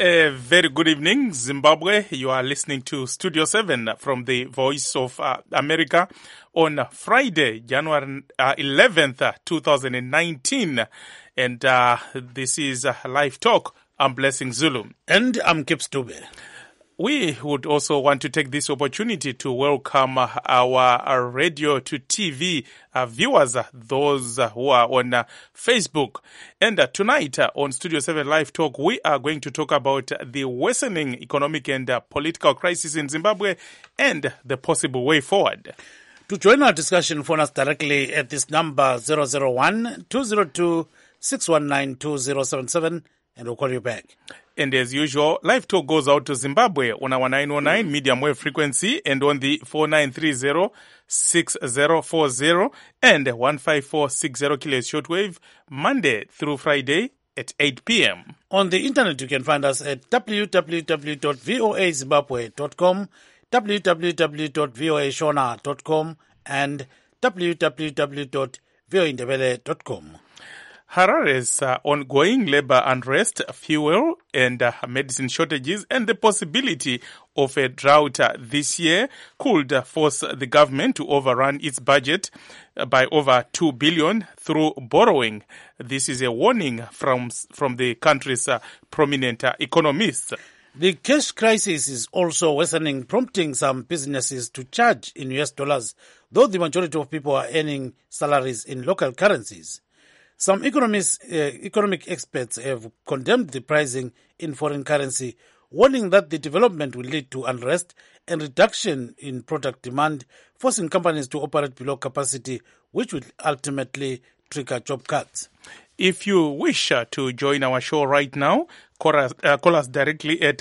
A very good evening, Zimbabwe. You are listening to Studio 7 from the Voice of America on Friday, January 11th, 2019. And this is Live Talk. I'm Blessing Zulu. And I'm Kip Stube. We would also want to take this opportunity to welcome our radio to TV viewers, those who are on Facebook. And tonight on Studio 7 Live Talk, we are going to talk about the worsening economic and political crisis in Zimbabwe and the possible way forward. To join our discussion, phone us directly at this number 001-202-619-2077 and we'll call you back. And as usual, Live Talk goes out to Zimbabwe on our 909 medium wave frequency and on the 4930-6040 and 15460 kilohertz shortwave, Monday through Friday at 8 p.m. On the internet, you can find us at www.voazimbabwe.com, www.voashona.com, and www.voaindebele.com. Harare's ongoing labor unrest, fuel and medicine shortages, and the possibility of a drought this year could force the government to overrun its budget by over 2 billion through borrowing. This is a warning from the country's prominent economists. The cash crisis is also worsening, prompting some businesses to charge in US dollars, though the majority of people are earning salaries in local currencies. Some economic experts have condemned the pricing in foreign currency, warning that the development will lead to unrest and reduction in product demand, forcing companies to operate below capacity, which will ultimately trigger job cuts. If you wish to join our show right now, call us directly at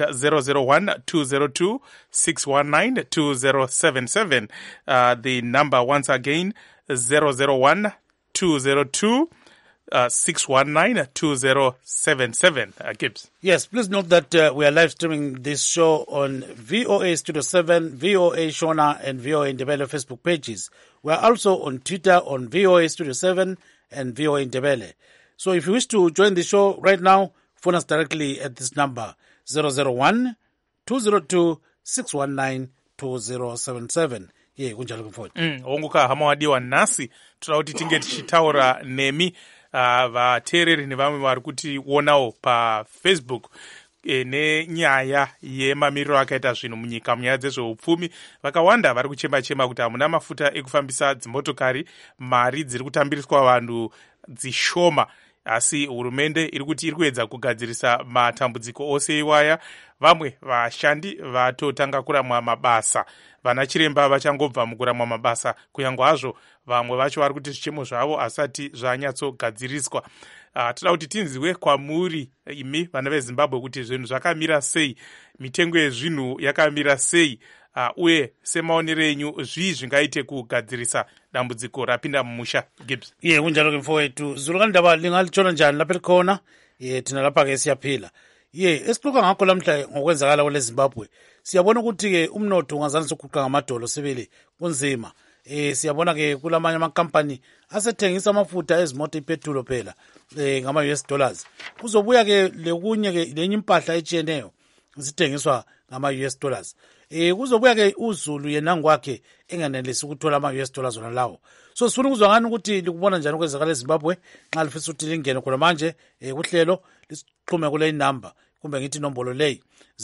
001-202-619-2077. The number once again, 001-202 619-2077. Gibbs. Yes, please note that we are live streaming this show on VOA Studio 7, VOA Shona, and VOA Indebele Facebook pages. We are also on Twitter on VOA Studio 7 and VOA Indebele. So if you wish to join the show right now, phone us directly at this number 001-202-619-2077. Yeah, kunjalo kumfoti. Onguka hama wadiwa nasi, tunauti tinge tichitaura nemi vateereri nevamwe vari kutionawo pafacebook nenyaya yemamiriro akaita zvinhu munyika munyaya dzezveupfumi. Vakawanda vari kuchema-chema kuti hamuna mafuta ekufambisa dzimotokari, mari dziri kutambiriswa vanhu dzishoma, asi hurumende iri kuti iri kuedza kugadzirisa matambudziko ose iwaya. Vamwe vashandi vatotanga kuramwa mabasa, vana chiremba vachangobva mukuramwa mabasa, kunyange hazvo vamwe vacho vari kuti zvichemo zvavo asati zvanyatsogadziriswa. Toda kuti tinziwe kwamuri imi vana veZimbabwe kuti zvinhu zvakamira sei, mitengo yezvinhu yakamira sei, uye semaonero enyu zvii zvingaite kugadzirisa dambudziko rapinda mumusha. Gibbs. Ye kunjalo ke mfowethu, Zulu ndaba lingalithola njani lapha likhona? Ye thina lapha ke siyaphila. Ye esixoxa ngakho lamhla ngokwenzakala kwele Zimbabwe, siyabona ukuthi ke umnotho ungazange sokuguqa ngamadolo sebele kunzima. Siyabona ke kulamanye amakampani asethengisa amafutha ezimoto ipetrol phela ngama US dollars. Kuzobuya ke lekunye ke lenye impahla etshiyeneyo zithengiswa ngama US dollars. Kuzobuya ke uZulu yena ngwakhe enganelisi ukuthola ama US dollars zona lawo. So sifuna ukuzwa ngani ukuthi likubona njani okwenzakala eZimbabwe nxa lifisa ukuthi lingene khona manje kuhlelo lisixhume kule number kumbe ngithi inombolo leyi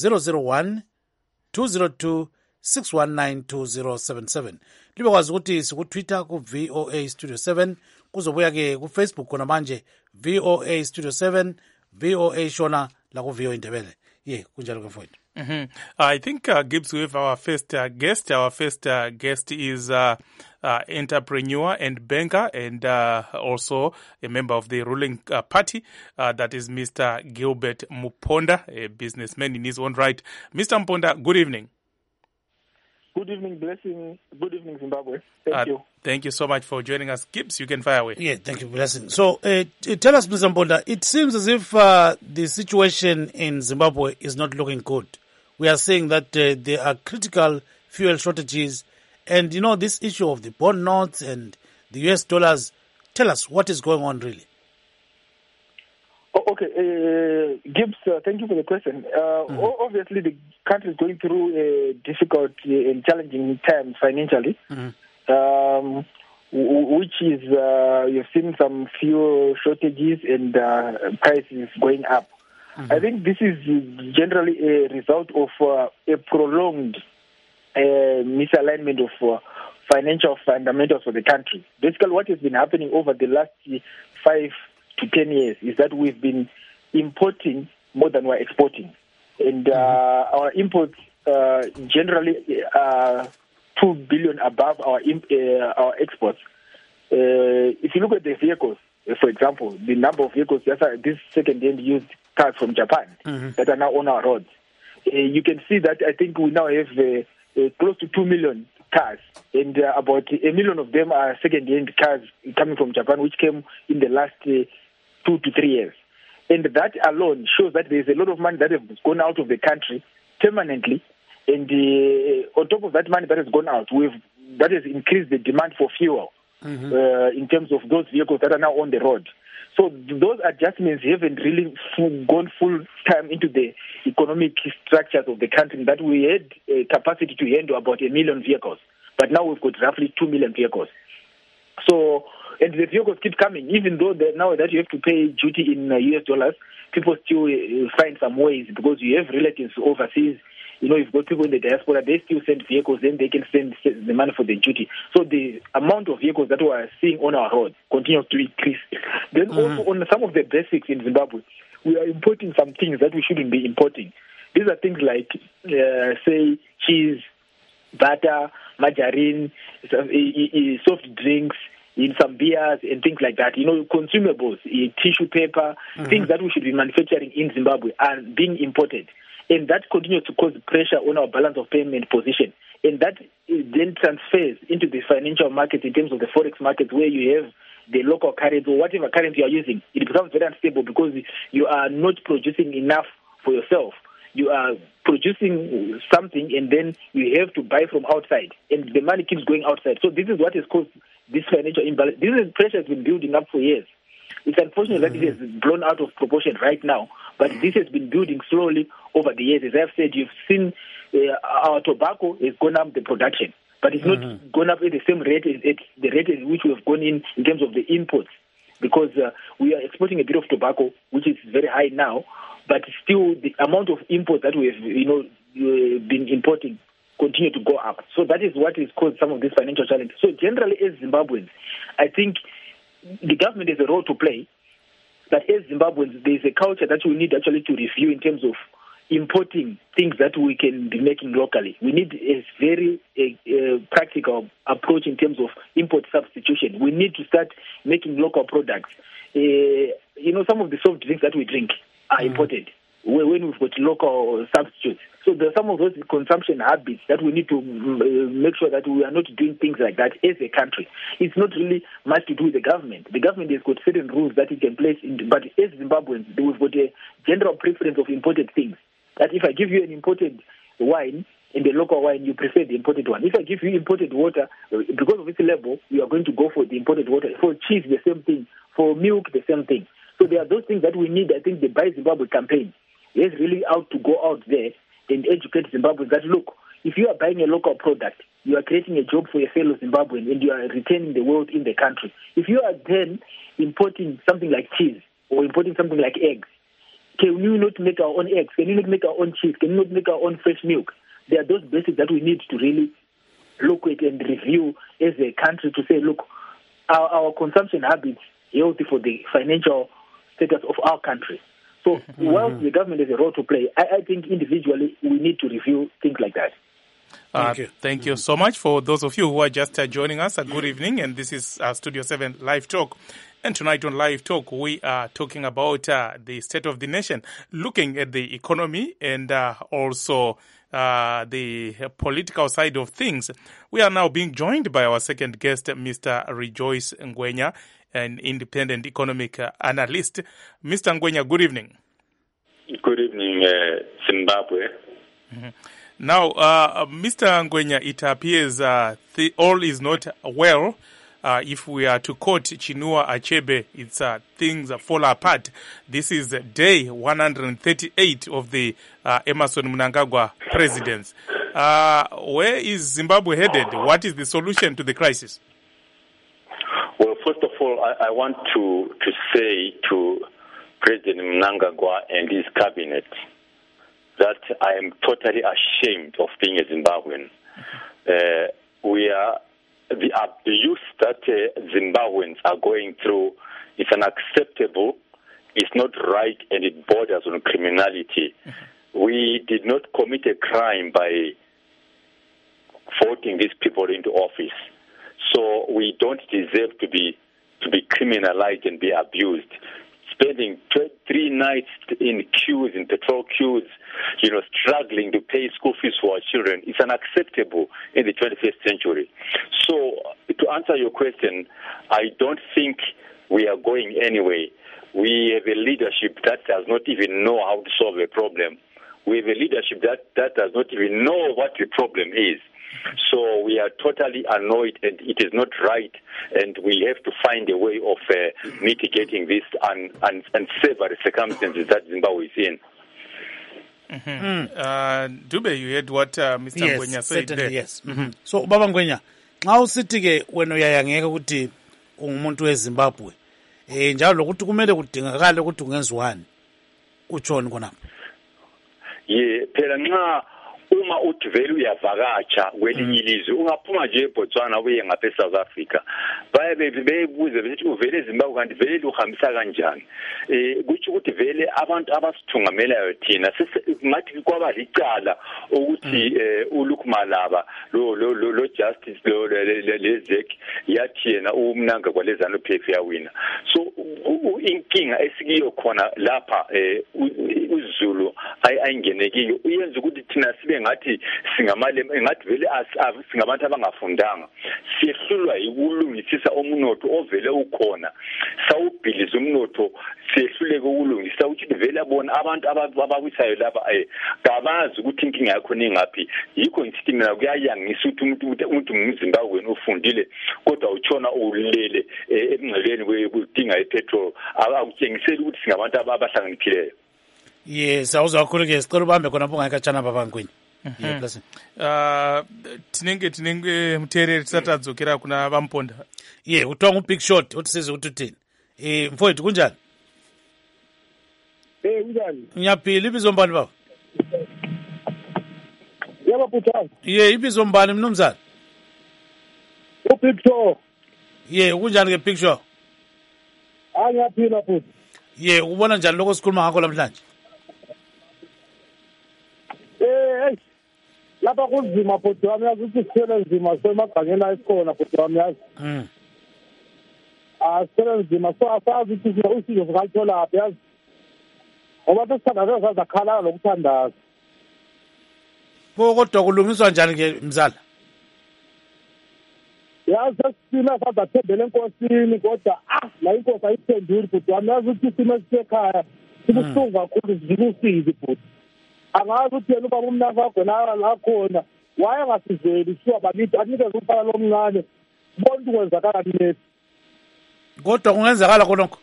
001-202-619-2077. Libe kwazi ukuthi sikutwitter ku VOA Studio 7, kuzobuya ke ku Facebook khona manje VOA Studio 7, VOA Shona la ku VOA Indebele. Yeah, kunjalo ke mfowethu. I think Gibbs, we have our first guest. Our first guest is entrepreneur and banker and also a member of the ruling party. That is Mr. Gilbert Muponda, a businessman in his own right. Mr. Muponda, good evening. Good evening, Blessing. Good evening, Zimbabwe. Thank you. Thank you so much for joining us. Gibbs, you can fire away. Yeah, thank you, Blessing. So tell us, Mr. Muponda, it seems as if the situation in Zimbabwe is not looking good. We are saying that there are critical fuel shortages and, this issue of the bond notes and the US dollars. Tell us what is going on really. Okay, Gibbs, thank you for the question. Obviously, the country is going through a difficult and challenging time financially, which is you've seen some fuel shortages and prices going up. I think this is generally a result of a prolonged misalignment of financial fundamentals for the country. Basically, what has been happening over the last 5 to 10 years is that we've been importing more than we're exporting. And our imports generally are 2 billion above our exports. If you look at the vehicles, for example, the number of vehicles, these second-hand used cars from Japan that are now on our roads, you can see that I think we now have close to 2 million cars, and about 1 million of them are second-hand cars coming from Japan, which came in the last 2 to 3 years. And that alone shows that there's a lot of money that has gone out of the country permanently, and on top of that money that has gone out, that has increased the demand for fuel in terms of those vehicles that are now on the road. So those adjustments haven't really gone full time into the economic structures of the country, that we had a capacity to handle about 1 million vehicles, but now we've got roughly 2 million vehicles. So, and the vehicles keep coming, even though now that you have to pay duty in US dollars, people still find some ways, because you have relatives overseas. You know, you've got people in the diaspora, they still send vehicles, then they can send the money for the duty. So the amount of vehicles that we are seeing on our roads continues to increase. Then also on some of the basics in Zimbabwe, we are importing some things that we shouldn't be importing. These are things like, say, cheese, butter, margarine, soft drinks, in some beers and things like that. You know, consumables, tissue paper, things that we should be manufacturing in Zimbabwe are being imported. And that continues to cause pressure on our balance of payment position. And that then transfers into the financial market in terms of the forex market, where you have the local currency or whatever currency you are using. It becomes very unstable because you are not producing enough for yourself. You are producing something and then you have to buy from outside, and the money keeps going outside. So this is what has caused this financial imbalance. This pressure has been building up for years. It's unfortunate that it has blown out of proportion right now, but this has been building slowly over the years. As I've said, you've seen our tobacco has gone up the production, but it's not gone up at the same rate, at the rate at which we have gone in terms of the imports, because we are exporting a bit of tobacco, which is very high now, but still the amount of imports that we have been importing continue to go up. So that is what has caused some of this financial challenge. So generally, as Zimbabweans, I think the government has a role to play, but as Zimbabweans, there is a culture that we need actually to review in terms of importing things that we can be making locally. We need a very practical approach in terms of import substitution. We need to start making local products. Some of the soft drinks that we drink are imported when we've got local substitutes. So there are some of those consumption habits that we need to make sure that we are not doing things like that as a country. It's not really much to do with the government. The government has got certain rules that it can place in, but as Zimbabweans, we've got a general preference of imported things. That if I give you an imported wine and the local wine, you prefer the imported one. If I give you imported water, because of its level, you are going to go for the imported water. For cheese, the same thing. For milk, the same thing. So there are those things that we need. I think the Buy Zimbabwe campaign is really out to go out there and educate Zimbabweans that, look, if you are buying a local product, you are creating a job for your fellow Zimbabwean and you are retaining the wealth in the country. If you are then importing something like cheese or importing something like eggs, can we not make our own eggs? Can we not make our own cheese? Can we not make our own fresh milk? There are those basics that we need to really look at and review as a country to say, look, our consumption habits are healthy for the financial status of our country. So while the government has a role to play, I think individually we need to review things like that. Thank you so much. For those of you who are just joining us, a good evening, and this is Studio 7 Live Talk. And tonight on Live Talk, we are talking about the state of the nation, looking at the economy and also the political side of things. We are now being joined by our second guest, Mr. Rejoice Ngwenya, an independent economic analyst. Mr. Ngwenya, good evening. Good evening, Zimbabwe. Now, Mr. Ngwenya, it appears all is not well if we are to quote Chinua Achebe, it's things fall apart. This is day 138 of the Emmerson Mnangagwa presidency. Where is Zimbabwe headed? What is the solution to the crisis? Well, first of all, I want to say to President Mnangagwa and his cabinet that I am totally ashamed of being a Zimbabwean. The abuse that Zimbabweans are going through is unacceptable, it's not right, and it borders on criminality. We did not commit a crime by voting these people into office, so we don't deserve to be criminalized and be abused. Spending 3 nights in queues, in petrol queues, struggling to pay school fees for our children, is unacceptable in the 21st century. So, to answer your question, I don't think we are going anywhere. We have a leadership that does not even know how to solve a problem. We have a leadership that does not even know what the problem is. So we are totally annoyed, and it is not right, and we have to find a way of mitigating this unsavory circumstances that Zimbabwe is in. Dube, you heard what Mr. Ngwenya said there. Yes. So Baba Ngwenya, nxa usithi-ke wena uyayangeka ukuthi ungumuntu weZimbabwe njalo lokuthi kumele kudingakale ukuthi kungenziwani utshoni khonapho. Phela nxa uma uthi vele uyavakatsha kwelinye ilizwe ungaphuma nje eBotswana uye ngapha eSouth Africa baye bebuze bethi uvele eZimbabwe kanti vele uhambisa kanjani kuthi ukuthi vele abantu abasithungamelayo thina ngathi kwaba licala ukuthi uLuke Malaba lo justice lezek yathi yena uMnangagwa lezana uPF yawina. So inkinga esikiyo khona lapha uZulu ayingenekiyo uyenza ukuthi thina sibe ngathi ngathi vele singabantu abangafundanga, siyehlulwa yikulungisisa umnotho ovele ukhona, sawubhiliza umnotho siyehluleke ukulungisa ukuthi vele abona abantu abawisayo lapha kabazi ukuthi inkinga yakho ningaphi. Yikho ngithi mina kuyayangisa ukuthi umuntu ngumZimbabwe ufundile kodwa utshona ulele emngceleni kudinga ipetrol, akutshengiseli ukuthi singabantu abahlakaniphile. Yes, awuzwakhulu-ke sicela ubambe khonapho ungayikatshana Baba Ngwenya. Tinenge muteereri tisati adzokera kuna Vamponda. Kuthiwa ngu-Big Shot uthi size ukuthi uthini. Mfowethu kunjani? Kunjani? Ngiyaphila. Ibizo mbani baba? Yebo Butani. Ibizo mbani mnumzane? uBig Shot. Kunjani ke Big Shot? Ngiyaphila futhi. Ubona njani lokho sikhuluma ngakho namhlanje? Lapha kunzima bhuti wami, yazi ukuthi sithele nzima semagangeni ayisikhona bhuti wami, yazi. Sithele nzima, so asazi ukuthi usizo singalutholaphi, yazi. Ngoba sesithandaza sazakhala lokuthandaza. Kodwa kulungiswa njani-ke mzala? Yazi sesithina sazathembele enkosini kodwa la inkosi ayiphenduli bhuti wami, yazi ukuthi isimo esisekhaya sibuhlungu kakhulu, sibusizi bhuti. Angazi ukuthi yena ubaba uMnangagwa la khona wayengasizeli siwa bakithi anikeze umfana lomncane bona ukuthi kwenzakala nini. Kodwa kungenzakala khonokho.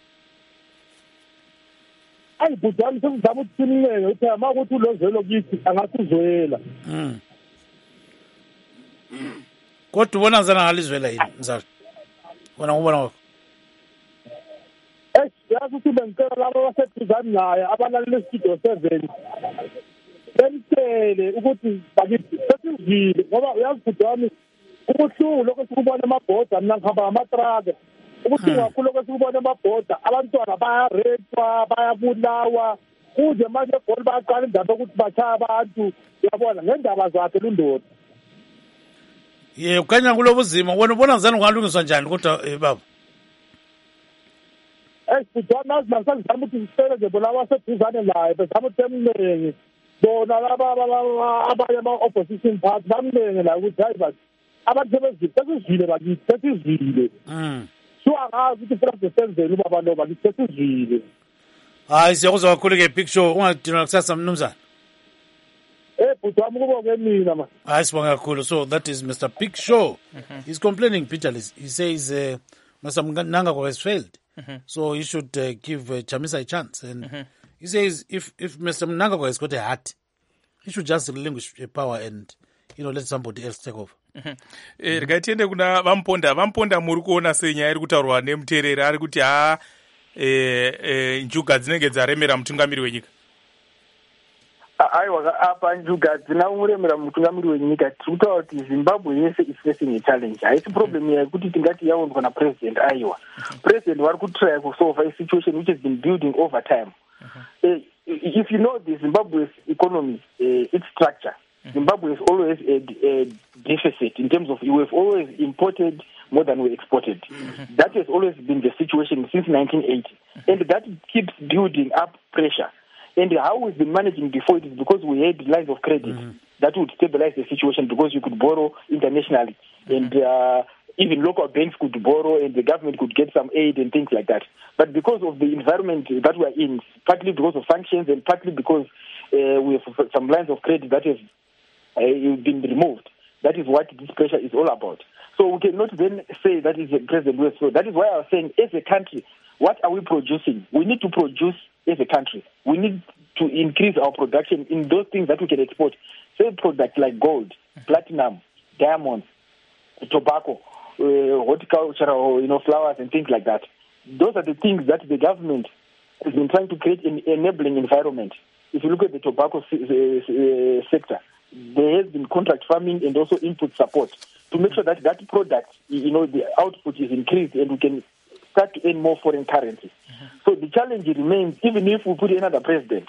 Bhuti wami sesizama ukuthi simncenge ukuthi uma ukuthi ulozelo kithi angasizwela. Kodwa ubona ngizana ngalizwela yini mzala? Wona ngubona wakho. Yazi ukuthi bengicela labo abaseduzane naye abalalele istudio 7 bemtshele ukuthi bakithi sesizile, ngoba uyazi bhuti wami ubuhlungu lokho sikubona amabhoda, mina ngihamba ngamatraka, ubuhlungu kakhulu lokho sikubona amabhoda, abantwana bayarepa bayabulawa kuze manje eGoli bayaqala indaba yokuthi bashaya abantu, uyabona ngendaba zakhe lundoda. Ukanya kulobu zima wena ubona ngizana ungalungiswa njani kodwa baba? Bhuti wami nasizama ukuthi sisele nje bona abaseduzane naye bezama ukuthi emnenge bona laba abanye ama-opposition party bamnenge la ukuthi hayi bathi abantu sesizile bakithi sesizile. So angazi ukuthi futhi senzeni ubaba lo bakithi sesizile. Siyakuzwa kakhulu-ke Big Show, ungadinwa kusasa mnumzane. Sibonga kakhulu. So that is Mr. Big Show. He's complaining bitterly. He says Mr. Mnangagwa has failed. So he should give Chamisa a chance. And he says if Mr. Mnangagwa has got a heart, he should just relinquish power and let somebody else take over. Rikatiende kuna vamponda muri kuona senyaya iri kutaurwa nemuteereri ari kuti njuga dzinenge dzaremera mutungamiri wenyika. Aiwa apa njuga dzinomuremera mutungamiri wenyika tiri kutaura kuti Zimbabwe yese is facing a challenge. Haisi problem yekuti tingati yaondwa napresident aiwa. President vari kutry kusolve a situation which has been building over time. If you know the Zimbabwe's economy, its structure, Zimbabwe has always a deficit in terms of we have always imported more than we exported. That has always been the situation since 1980. And that keeps building up pressure. And how we've been managing before it is because we had lines of credit that would stabilize the situation because you could borrow internationally. And even local banks could borrow and the government could get some aid and things like that. But because of the environment that we're in, partly because of sanctions and partly because we have some lines of credit that have been removed, that is what this pressure is all about. So we cannot then say that is the president will. So that is why I was saying, as a country, what are we producing? We need to produce as a country. We need to increase our production in those things that we can export. Say products like gold, platinum, diamonds, tobacco, horticultural, flowers and things like that. Those are the things that the government has been trying to create an enabling environment. If you look at the tobacco sector, there has been contract farming and also input support to make sure that that product, the output is increased and we can start to earn more foreign currency. So the challenge remains, even if we put another president,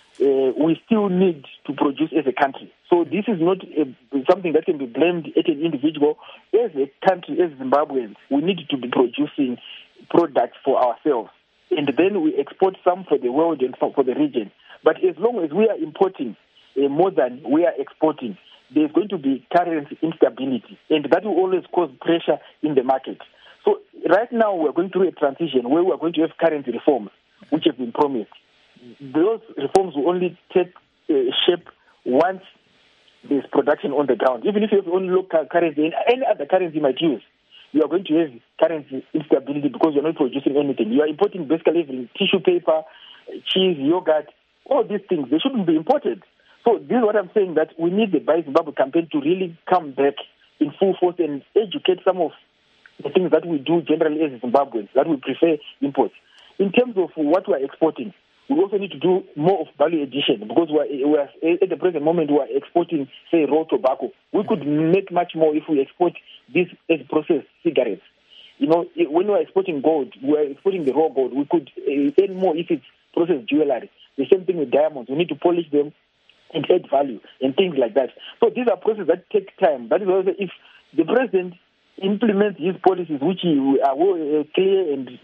we still need to produce as a country. So this is not something that can be blamed at an individual. As a country, as Zimbabweans, we need to be producing products for ourselves. And then we export some for the world and for the region. But as long as we are importing more than we are exporting, there's going to be currency instability. And that will always cause pressure in the market. So right now we're going through a transition where we're going to have currency reforms, which have been promised. Those reforms will only take shape once there's production on the ground. Even if you have only local currency, any other currency you might use, you are going to have currency instability because you're not producing anything. You are importing basically everything: tissue paper, cheese, yogurt, all these things. They shouldn't be imported. So this is what I'm saying, that we need the Buy Zimbabwe campaign to really come back in full force and educate some of the things that we do generally as Zimbabweans, that we prefer imports. In terms of what we are exporting, we also need to do more of value addition because we are at the present moment we are exporting, say, raw tobacco. We could make much more if we export this as processed cigarettes. When we are exporting gold, we are exporting the raw gold. We could earn more if it's processed jewelry. The same thing with diamonds. We need to polish them and add value and things like that. So these are processes that take time. That is also if the president implements his policies, which are clear, and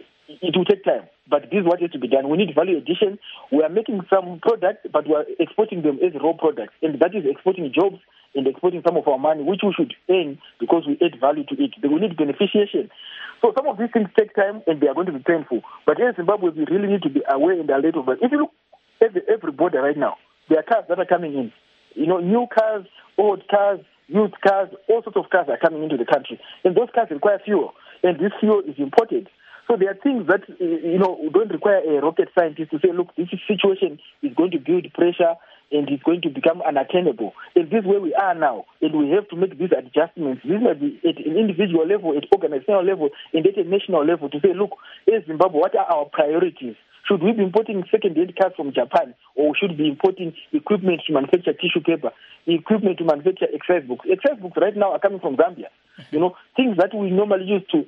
it will take time. But this is what has to be done. We need value addition. We are making some products, but we are exporting them as raw products. And that is exporting jobs and exporting some of our money, which we should earn because we add value to it. We need beneficiation. So some of these things take time and they are going to be painful. But as Zimbabwe, we really need to be aware and alert of it. If you look at every border right now, there are cars that are coming in. New cars, old cars, used cars, all sorts of cars are coming into the country. And those cars require fuel. And this fuel is imported. So there are things that, don't require a rocket scientist to say, look, this situation is going to build pressure and it's going to become unattainable. And this is where we are now. And we have to make these adjustments. These are at an individual level, at organizational level, and at a national level to say, look, as Zimbabwe, what are our priorities? Should we be importing second-hand cars from Japan, or should we be importing equipment to manufacture tissue paper, equipment to manufacture exercise books? Exercise books right now are coming from Zambia. Things that we normally use to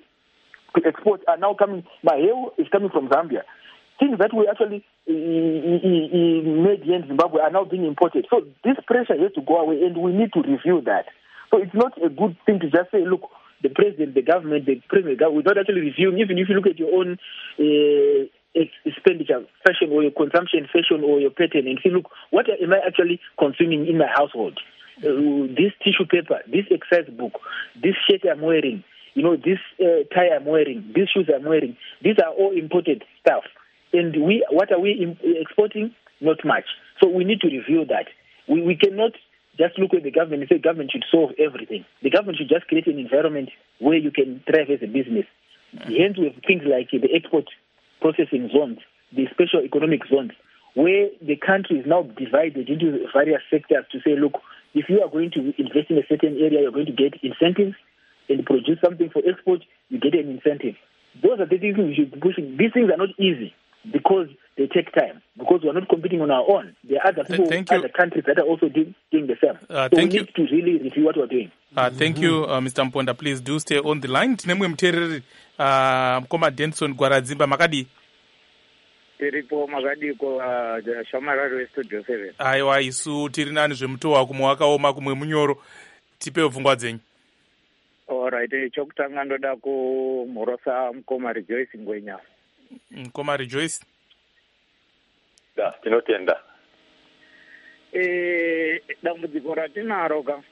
export are now coming. My hair is coming from Zambia. Things that we actually made here in Zimbabwe are now being imported. So this pressure has to go away, and we need to review that. So it's not a good thing to just say, look, the president, the government, without actually reviewing. Even if you look at your own expenditure, fashion, or your consumption, fashion, or your pattern, and say, look, what am I actually consuming in my household? This tissue paper, this exercise book, this shirt I'm wearing, this tie I'm wearing, these shoes I'm wearing, these are all imported stuff. And what are we exporting? Not much. So we need to review that. We cannot just look at the government and say government should solve everything. The government should just create an environment where you can thrive as a business. Hence, we have things like the export processing zones, the special economic zones, where the country is now divided into various sectors to say, look, if you are going to invest in a certain area, you're going to get incentives, and produce something for export, you get an incentive. Those are the things we should be pushing. These things are not easy because they take time, because we are not competing on our own. There are other people, other countries that are also doing the same. So we need to really review what we are doing. Thank you, Mr. Mponda. Please do stay on the line. Tinemwe mtereri Mkoma Denson Gwaradzimba makadi. Tiripo makadi ko shamararo studio 7. Aiwa isu tiri nani zvemutowa kumwe wakaoma kumwe munyoro. Tipe pfungwa dzenyu. Alright, chokutanga ndoda kumhorosa Mkoma Rejoice Ngwenya. Mkoma Rejoice. Da, tinotenda. Dambudziko ratinaro ka.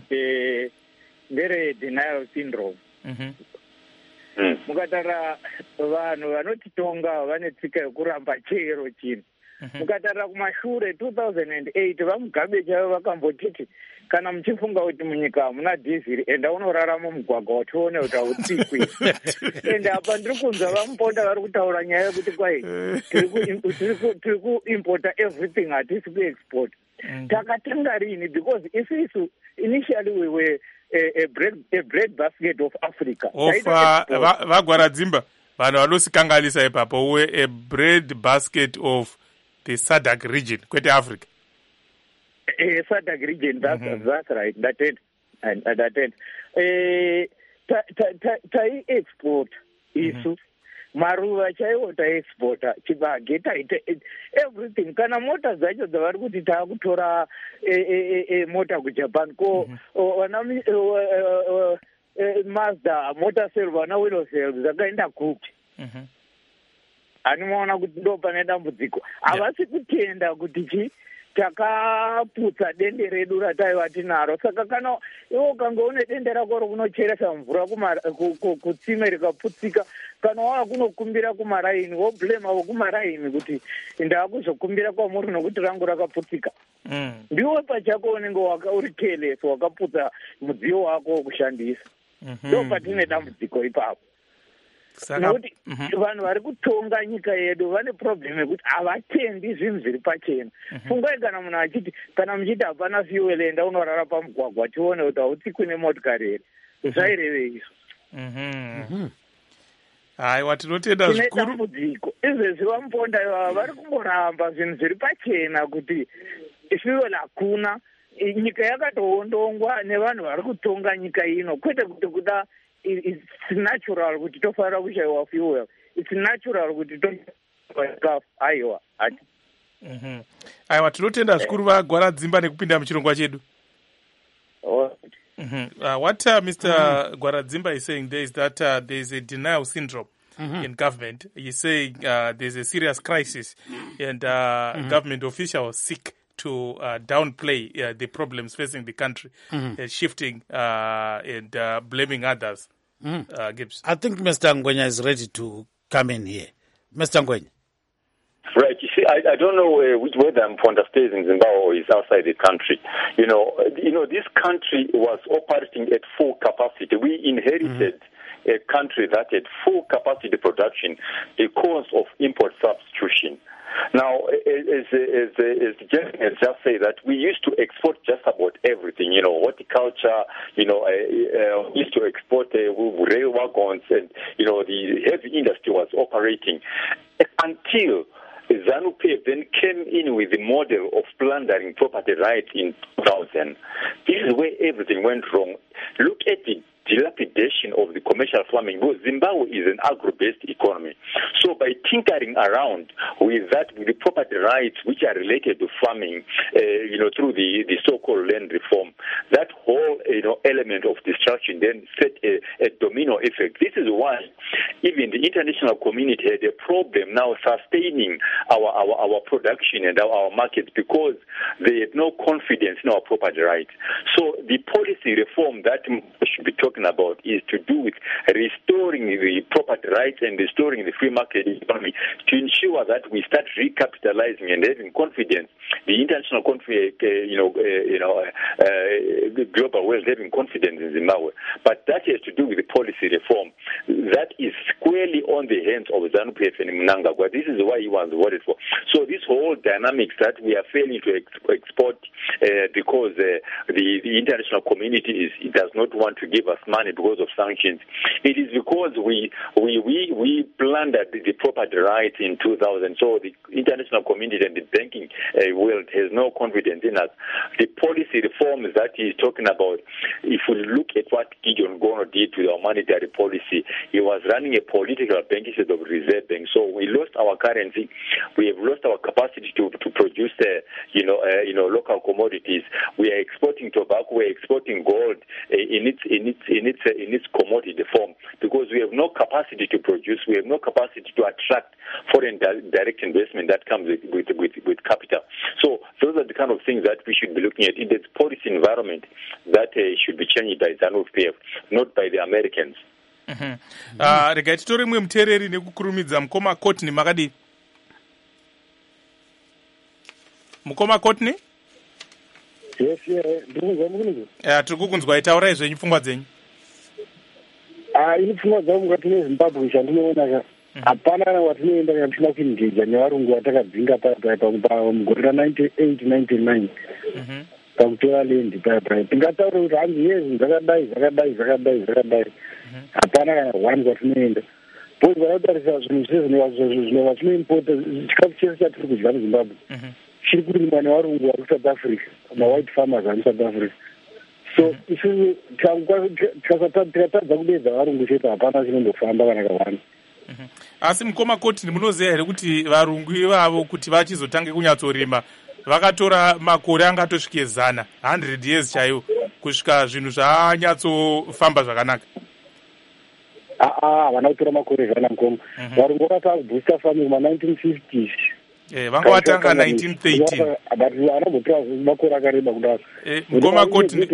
Ndere denial syndrome. Mukatarira vanhu vanotitonga vane tsika yekuramba chero chinhu. Mukatarira kumashure 2008 vamugabe chaivo vakambotiti kana muchifunga kuti munyika hamuna dhiziri enda unorarama mugwagwa utione kuti hautsikwi. Ende apa ndiri kunzwa vamuponda vari kutaura nyaya yekuti kwai tiri kuimpota everything hatisi kuexport. Takatenga rini? Because isisu initially we were a bread basket of Africa. Vagwaradzimba vanhu vanosikanganisa ipapo we a bread basket of the SADC region, kwete Africa. SADC region, that's right. That it. Tai export isu maruva chaiwo taexporta chibage taita everything. Kana mota dzacho dzavari kuti taakutora mota kujapan ko vana Mazda motor cell vana wheel cell dzakaenda kupi. Animaona kuti ndo pane dambudziko. Havasi kutenda kuti takaputsa dende redu rataiva tinaro. Saka kana iwo ukanga une dende rako rokunocheresa mvura kutsime rikaputsika, kana wava kunokumbira kumaraini woblema wokumaraini kuti ndaakuzokumbira kwamuri nokuti rangu rakaputsika. Ndiwe pachako unenge uri careless wakaputsa mudziyo wako wokushandisa. Ndo patine dambudziko ipapo. Nokuti vanhu vari kutonga nyika yedu vane problem yekuti havatendi zvinhu zviri pachena. Fungai kana munhu achiti kana muchiti hapana fuel enda unorara pamugwagwa tione kuti hautsikwi nemotikari here. Zvaireve izvo. Aiwa tinotenda zvikuru. Tine dambudziko. Izvezvi vamuponda ivava vari kungoramba zvinhu zviri pachena kuti fuel hakuna. Nyika yakatoondongwa nevanhu vari kutonga nyika ino, kwete kuti kuda it's natural kuti tofanira kushayiwa fuel. It's natural kuti tofanira aiwa ati. Aiwa tinotenda zvikuru Vagwaradzimba nekupinda muchirongwa chedu. What Mr. Gwaradzimba is saying there is that there is a denial syndrome in government. He's saying there's a serious crisis and government officials seek to downplay the problems facing the country, shifting and blaming others. Gibbs. I think Mr. Ngwenya is ready to come in here. Mr. Ngwenya. Right. You see, I don't know whether Mponda stays in Zimbabwe or is outside the country. You know, this country was operating at full capacity. We inherited a country that had full capacity production because of import substitution. Now, as the gentleman has just said, that we used to export just about everything, horticulture, we used to export rail wagons, and, the heavy industry was operating until ZANU-PF then came in with the model of plundering property rights in 2000. This is where everything went wrong. Look at the dilapidation of the commercial farming, because Zimbabwe is an agro-based economy. So by tinkering around with the property rights which are related to farming, through the so-called land reform, that whole element of destruction then set a domino effect. This is why even the international community had a problem now sustaining our production and our markets, because they had no confidence in our property rights. So the policy reform that we should be talking talking about is to do with restoring the property rights and restoring the free market economy to ensure that we start recapitalizing and having confidence, the international global world having confidence in Zimbabwe. But that has to do with the policy reform. That is squarely on the hands of ZANU-PF and Mnangagwa. This is why he was voted for. So this whole dynamics that we are failing to export because the international community does not want to give us money because of sanctions. It is because we plundered the property rights in 2000. So the international community and the banking world has no confidence in us. The policy reforms that he's talking about, if we look at what Gideon Gono did to our monetary policy, he was running a political bank instead of reserve bank. So we lost our currency. We have lost our capacity to produce local commodities. We are exporting tobacco. We are exporting gold in its commodity form because we have no capacity to produce. We have no capacity to attract foreign direct investment that comes with capital. So those are the kind of things that we should be looking at in the policy environment that should be changed by ZANU-PF, not by the Americans. Regai titori mwe muteereri nekukurumidza. Mukoma Courtney makadi. Mukoma Courtney? Yes, ndikuzwa mukunzwa. Tiri kukunzwai, taurai zvenyu pfungwa dzenyu. Ini pfungwa dzangu mukati meZimbabwe chandinoona hapana watinoenda kana tisina kuingeja nevarungu vatakadzinga mugore ra98-99 pakutora lendi paya tingataura kuti hanzi yezvi zvakadai hapana kana one kwatinoenda bcause vanotarisa zvinhu zvino vatinoimpota chikafu chese chatiri kudya muZimbabwe chiri kurimwa nevarungu vari kuSouth Africa, mawhite farmers vari South Africa. So isusu tikatadza kudedza varungu chete hapana chinondofamba kana kawanda. Asi Mukoma Courtney, munoziva here kuti varungu ivavo kuti vachizotange kunyatsorima vakatora makore angatosvike 100 years chaiwo kusvika zvinhu zvanyatsofamba zvakanaka? Havana kutora makore 100 Mukoma. Varungu vakatanga kubooster farming kuma1950s. Vanga watanga 1913. But vanambotora makore akareba kudaro. Mukoma Courtney,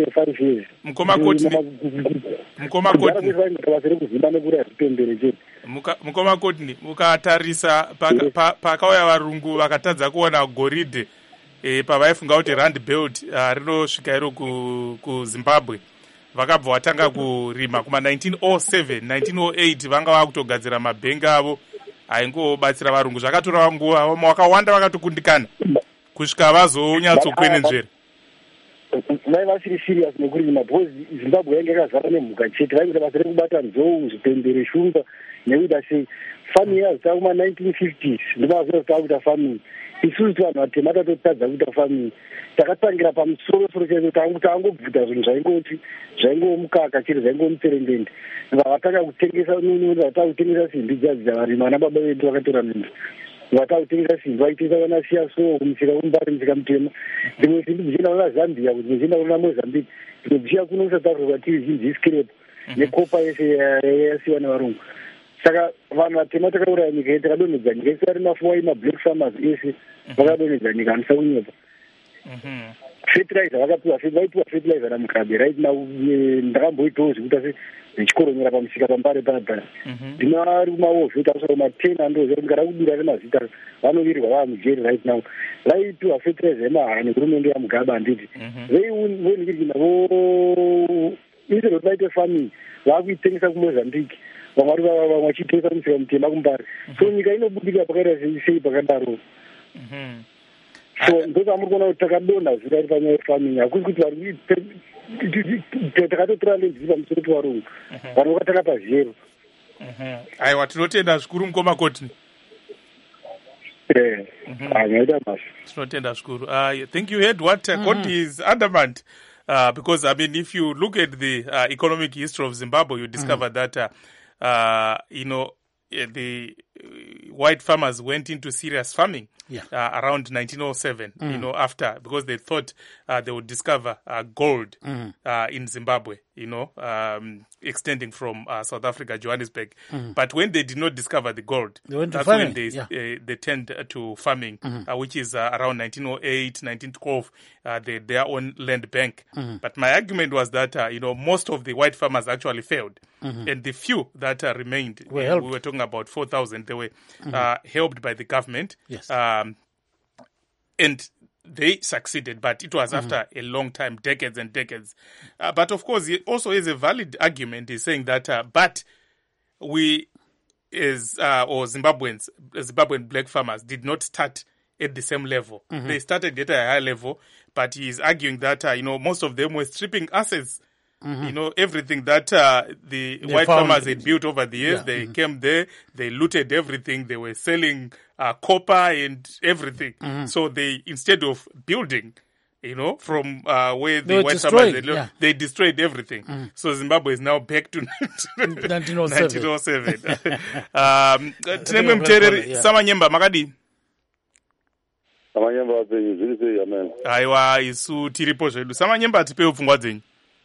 Mukoma Courtney, mukatarisa pakauya varungu vakatadza kuona goridhe pavaifunga kuti Rand Belt rinosvika iro kuZimbabwe, vakabva vatanga kurima kuma 1907 1908 vanga vakutogadzira mabhenga avo aingobatsira varungu. Zvakatora nguva wakawanda vakatokundikana kusvika vazonyatsokwenenzvera. Vai vasiri serious nekurima because Zimbabwe yange yakazara nemhuka chete. Vaita basa rekubata nzou, zvipembere, shumba nekuita sei. Farming yazita kuma1950s ndimazvino kuti takuita farming. Isusu vanhu vatema tatotadza kuita farming. Takatangira pamusoro chaizo tangobvuta zvinhu zvaingomukaka chete, zvaingomutserendende. Vatanga kutengesa simbi dzadzi dzavarima vana baba vedu vakatora nhumbi. Vatangutengesa simbi vaitengesa vanasiya so kumusika kumbari musika mutema. Dzimwe simbi dzichienda kuna Zambia, kuti dzichienda kuna Mozambique, dzimwe dzichiya kuno kuSouth Africa kwatiri zhinji iscrape nekopa yese yasiwa nevarungu. Saka vanhu vatema takauraya nyika yedu, takadonhedza nyika isi vari mafuwai mablack farmers ese vakadonhedza nyika handisa kunyepa. Fertilizer vaipiwa fertilizer naMugabe. Right now ndakamboitawo zvekuita zvichikoronyera pamusika pambare paya. Ndinari kumaovhi takusara kuma10 andoziva kuti ngara kudura remazita vanovirirwa vava mujeri right now. Vaipiwa fertilizer yemahala nehurumende yaMugabe handiti. Vonikirikina instead of vaite farming vakuitengesa kuMozambique, vamwe vachitengesa kumusika mutema kumbari. So nyika inobudika pakaita sei pakadaro. So ndozvamuri kuona kuti takadonha zita ri panyaya yefarming. Hakusi kuti takatotora lendi pamusoro pevarungu, vanhu vakatanga pazero. Aiwa, tinotenda zvikuru Mukoma Courtney. Nyaita masi. Tinotenda zvikuru. Think you heard what Courtney is adamant, because I mean, if you look at the economic history of Zimbabwe, you discover that the white farmers went into serious farming Yeah. around 1907, after, because they thought they would discover gold in Zimbabwe, extending from South Africa, Johannesburg. But when they did not discover the gold, They went to that's farming, when they turned to farming, which is around 1908, 1912, their own land bank. But my argument was that, most of the white farmers actually failed. And the few that remained, we were talking about 4,000, they were helped by the government. Yes. And they succeeded, but it was after a long time, decades and decades. But of course, he also has a valid argument. He's saying that, but we, or Zimbabwean black farmers did not start at the same level. They started at a high level, but he's arguing that, most of them were stripping assets. Everything that the white farmers had built over the years, they came there, they looted everything, they were selling copper and everything. So they, instead of building, from where the white farmers had, they destroyed everything. So Zimbabwe is now back to 1907. Tinemwe Mtereri, Samanyemba, makadi? Samanyemba wapenyu, zviri sei amen. Aiwa, isu tiripo zvedu. Samanyemba atipewo pfungwa dzenyu.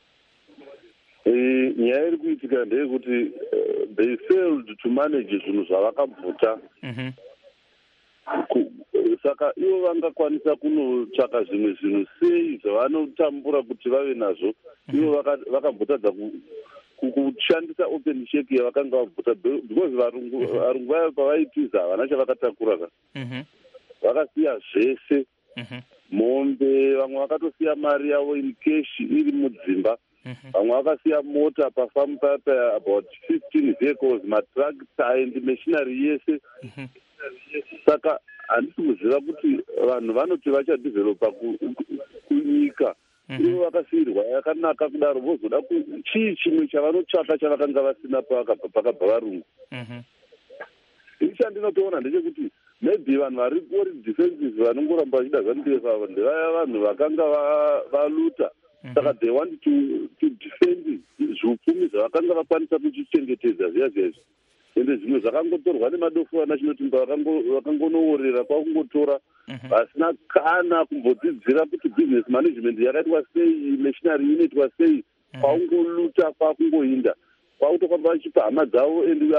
Nyaya iri kuitika ndeyekuti they failed to manage zvinhu zvavakabvuta. Saka ivo vangakwanisa kunotsvaka zvimwe zvinhu sei zvavanotambura kuti vave nazvo. Ivo vakabvutadza kushandisa open check yavakanga vabvuta, because varungu vayo pavaitiza havana chavakatakura ka. Vakasiya zvese, mombe, vamwe vakatosiya mari yavo in cash iri mudzimba. Vamwe vakasiya mota pafamu paya about 15 vehicles, matractor and machinery yese. Saka handisi kuziva kuti vanhu vanoti vachadevelopa kunyika. Ivo vakasiyirwa yakanaka kudaro, vozoda chii chimwe chavanotsvaka chavakanga vasina pakabva varungu. Ini chandinotoona ndechekuti maybe vanhu vari kuri defensive vanongoramba vachida ZANU-PF ava ndevaya vanhu vakanga valuta. Saka they want to defend zvupfumi zvavakanga vakwanisa kuchichengetedza zviya. Ende zvimwe zvakangotorwa nemadofu anaChinotimba vakangonoorera kwakungotora vasina kana kumbodzidzira kuti business management yakaitwa sei, machinery inoitwa sei, kwakungoluta kwakungoinda. Kwakutofamba vachipa hama dzavo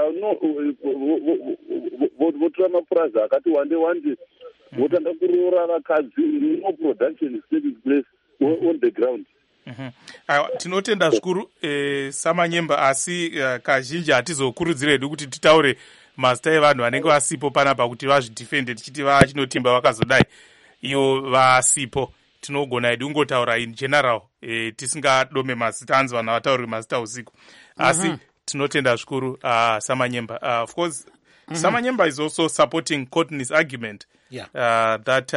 votora mapurazi akati wande votanga kuroora vakadzi. No production is taking place on the ground. Tinotenda zvikuru Samanyemba, asi kazhinji hatizokurudzira hedu kuti titaure mazita evanhu vanenge vasipo panapa kuti vazvidefende tichiti vaChinotimba vakazodai ivo vasipo. Tinogona hedu kungotaura in general, tisingadome mazita, anzi vanhu havatauri mazita usiku. Asi tinotenda zvikuru Samanyemba. Of course, Samanyemba is also supporting Courtney's argument that,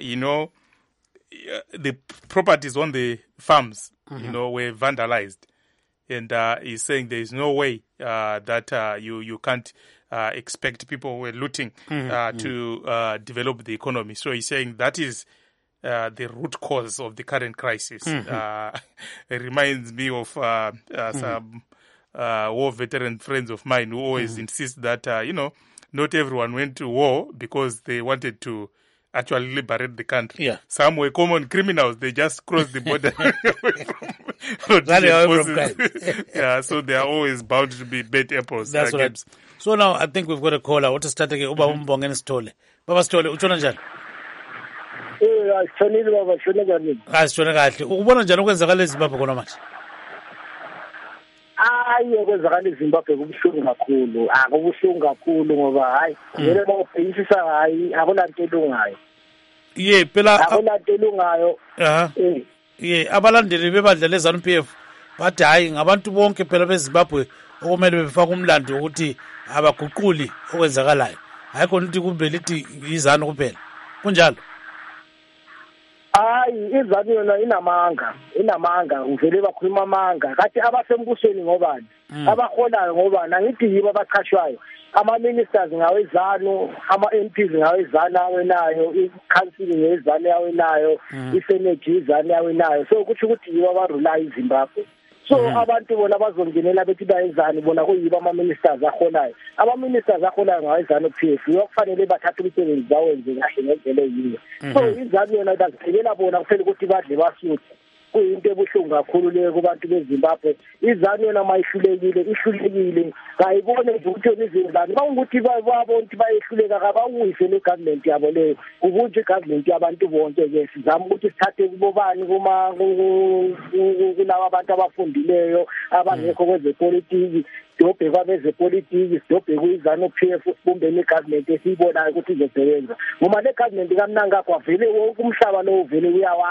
the properties on the farms, were vandalized. And he's saying there is no way that you can't expect people who are looting to develop the economy. So he's saying that is the root cause of the current crisis. It reminds me of some war veteran friends of mine who always insist that, not everyone went to war because they wanted to actually liberate the country. Yeah. Some were common criminals. They just crossed the border. So they are always bound to be bad apples. That's right. So now I think we've got a caller. What is starting? Uba Mbongeni Stole. Baba Stole, uchona njani? Asitshonile baba, shone kanini? Asitshone kahle. Ubona njani okwenzakala eZimbabwe khona manje? Okwenzakala eZimbabwe kubuhlungu kakhulu. Kubuhlungu kakhulu ngoba hayi, vele bawubhekisisa hayi, akulanto elungayo. Phela akulanto elungayo. Abalandeli bebandla leZANU-PF bathi hayi ngabantu bonke phela beZimbabwe okumele befake umlando ukuthi abaguquli okwenzakalayo. Hayi khona ukuthi kube lithi izanu kuphela. Kunjalo? Hayi, izanu yona inamanga, uvele bakhuluma amanga. Kathi abasembusweni ngobani? Abaholayo ngobani? Angithi yibo abaqhashwayo. Ama-ministers ngawezanu, ama-MPs ngawezanu awenayo, i-council ngezanu yawenayo, i-senate izanu yawenayo. So kuthi yibo abarulayo iZimbabwe. so abantu bona bazongenela bethi bayenzani bona kuyiba ama-ministers aholayo ama-ministers aholayo ngawe-ZANU-PF yokufanele bathathe umsebenzi bawenze kahle ngendlela eyiyo so iZANU yona bazibhekela bona kuphela ukuthi badle basuthi kuyinto ebuhlungu kakhulu leyo kubantu beZimbabwe iZANU yona ihlulekile kayibone nje ukuthi izindlane bawukuthi babona ukuthi bayehluleka kabawuyise le government yabo leyo ukuthi igovernment yabantu bonke ke sizama ukuthi sithathe kubobani kulabo abantu abafundileyo abangekho kwezepolitiki dobhe kwabezepolitiki dobhe kuyiZANU-PF sibumbene igovernment esiyibonayo ukuthi izosebenza ngoba le government kamnanga kwavele wonke umhlaba lo uvele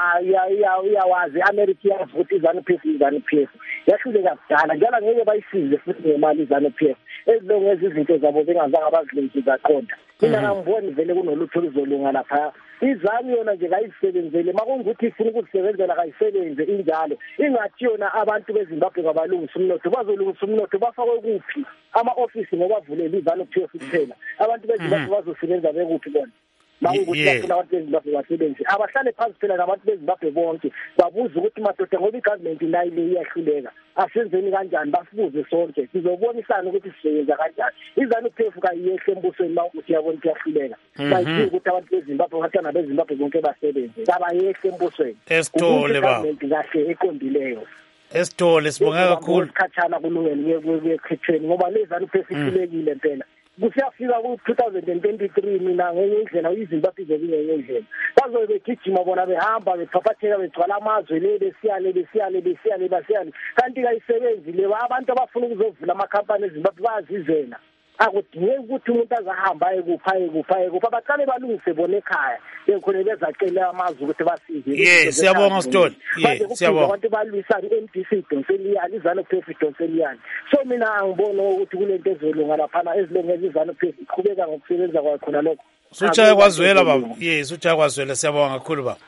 uyawazi America yazi ukuthi iZANU-PF yahluleka kudala njalo ngeke bayisize futhi ngemali iZANU-PF ezilongeza izinto zabo bengazange bazilungise zaqonda mina ngiboni vele kunolutho oluzolunga lapha iZANU yona nje kayisebenzele makungukuthi ifuna ukusebenzela kayisebenze injalo ingathi yona abantu beZimbabwe kabalungisa umnotho bazolungisa umnotho bafakwe kuphi ama-ofisi ngoba vulela iZANU-PF kuphela abantu beZimbabwe bazosebenza bekuphi bona makungukuthi bafuna abantu beZimbabwe basebenze abahlale phansi phela nabantu beZimbabwe bonke babuze ukuthi madoda ngoba igovernment nayo le iyahluleka asenzeni kanjani basibuze sonke sizobonisana ukuthi sisebenza kanjani iZANU-PF kayiyehle embusweni mawukuthi yabona ukuthi iyahluleka bayidinga ukuthi abantu beZimbabwe abantwana beZimbabwe bonke basebenze kabayehle embusweni Esithole ba kahle eqondileyo Esithole sibonga kakhulu isikhatshana kulungele kuyekhethweni ngoba le ZANU-PF ihlulekile impela kusiyafika ku-2023 mina ngenye indlela iZimbabwe izobe ngenye indlela bazobe begijima bona behamba bephaphatheka begcwala amazwe le besiyale kanti kayisebenzi le abantu abafuna ukuzovula amakhampani eZimbabwe bayazizela akudingeki ukuthi umuntu azahamba ayekupha baqale balungise bona ekhaya bekhona bezacela amazwe ukuthi basize siyabonga Sithole siyabonga abantu balwisana i-MDC idonseliyani iZANU-PF idonseliyani so mina angibona ukuthi kulento ezolunga laphana ezilongeza iZANU-PF iqhubeka ngokusebenza kwayo khona lokho Suchaya kwazwela baba suchaya kwazwela siyabonga kakhulu baba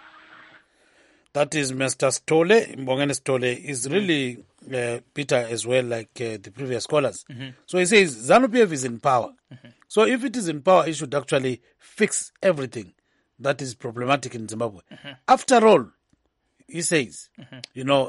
That is Mr. Sithole. Mbongeni Sithole is really bitter as well, like the previous scholars. So he says ZANU-PF is in power. So if it is in power, it should actually fix everything that is problematic in Zimbabwe. After all, he says, you know,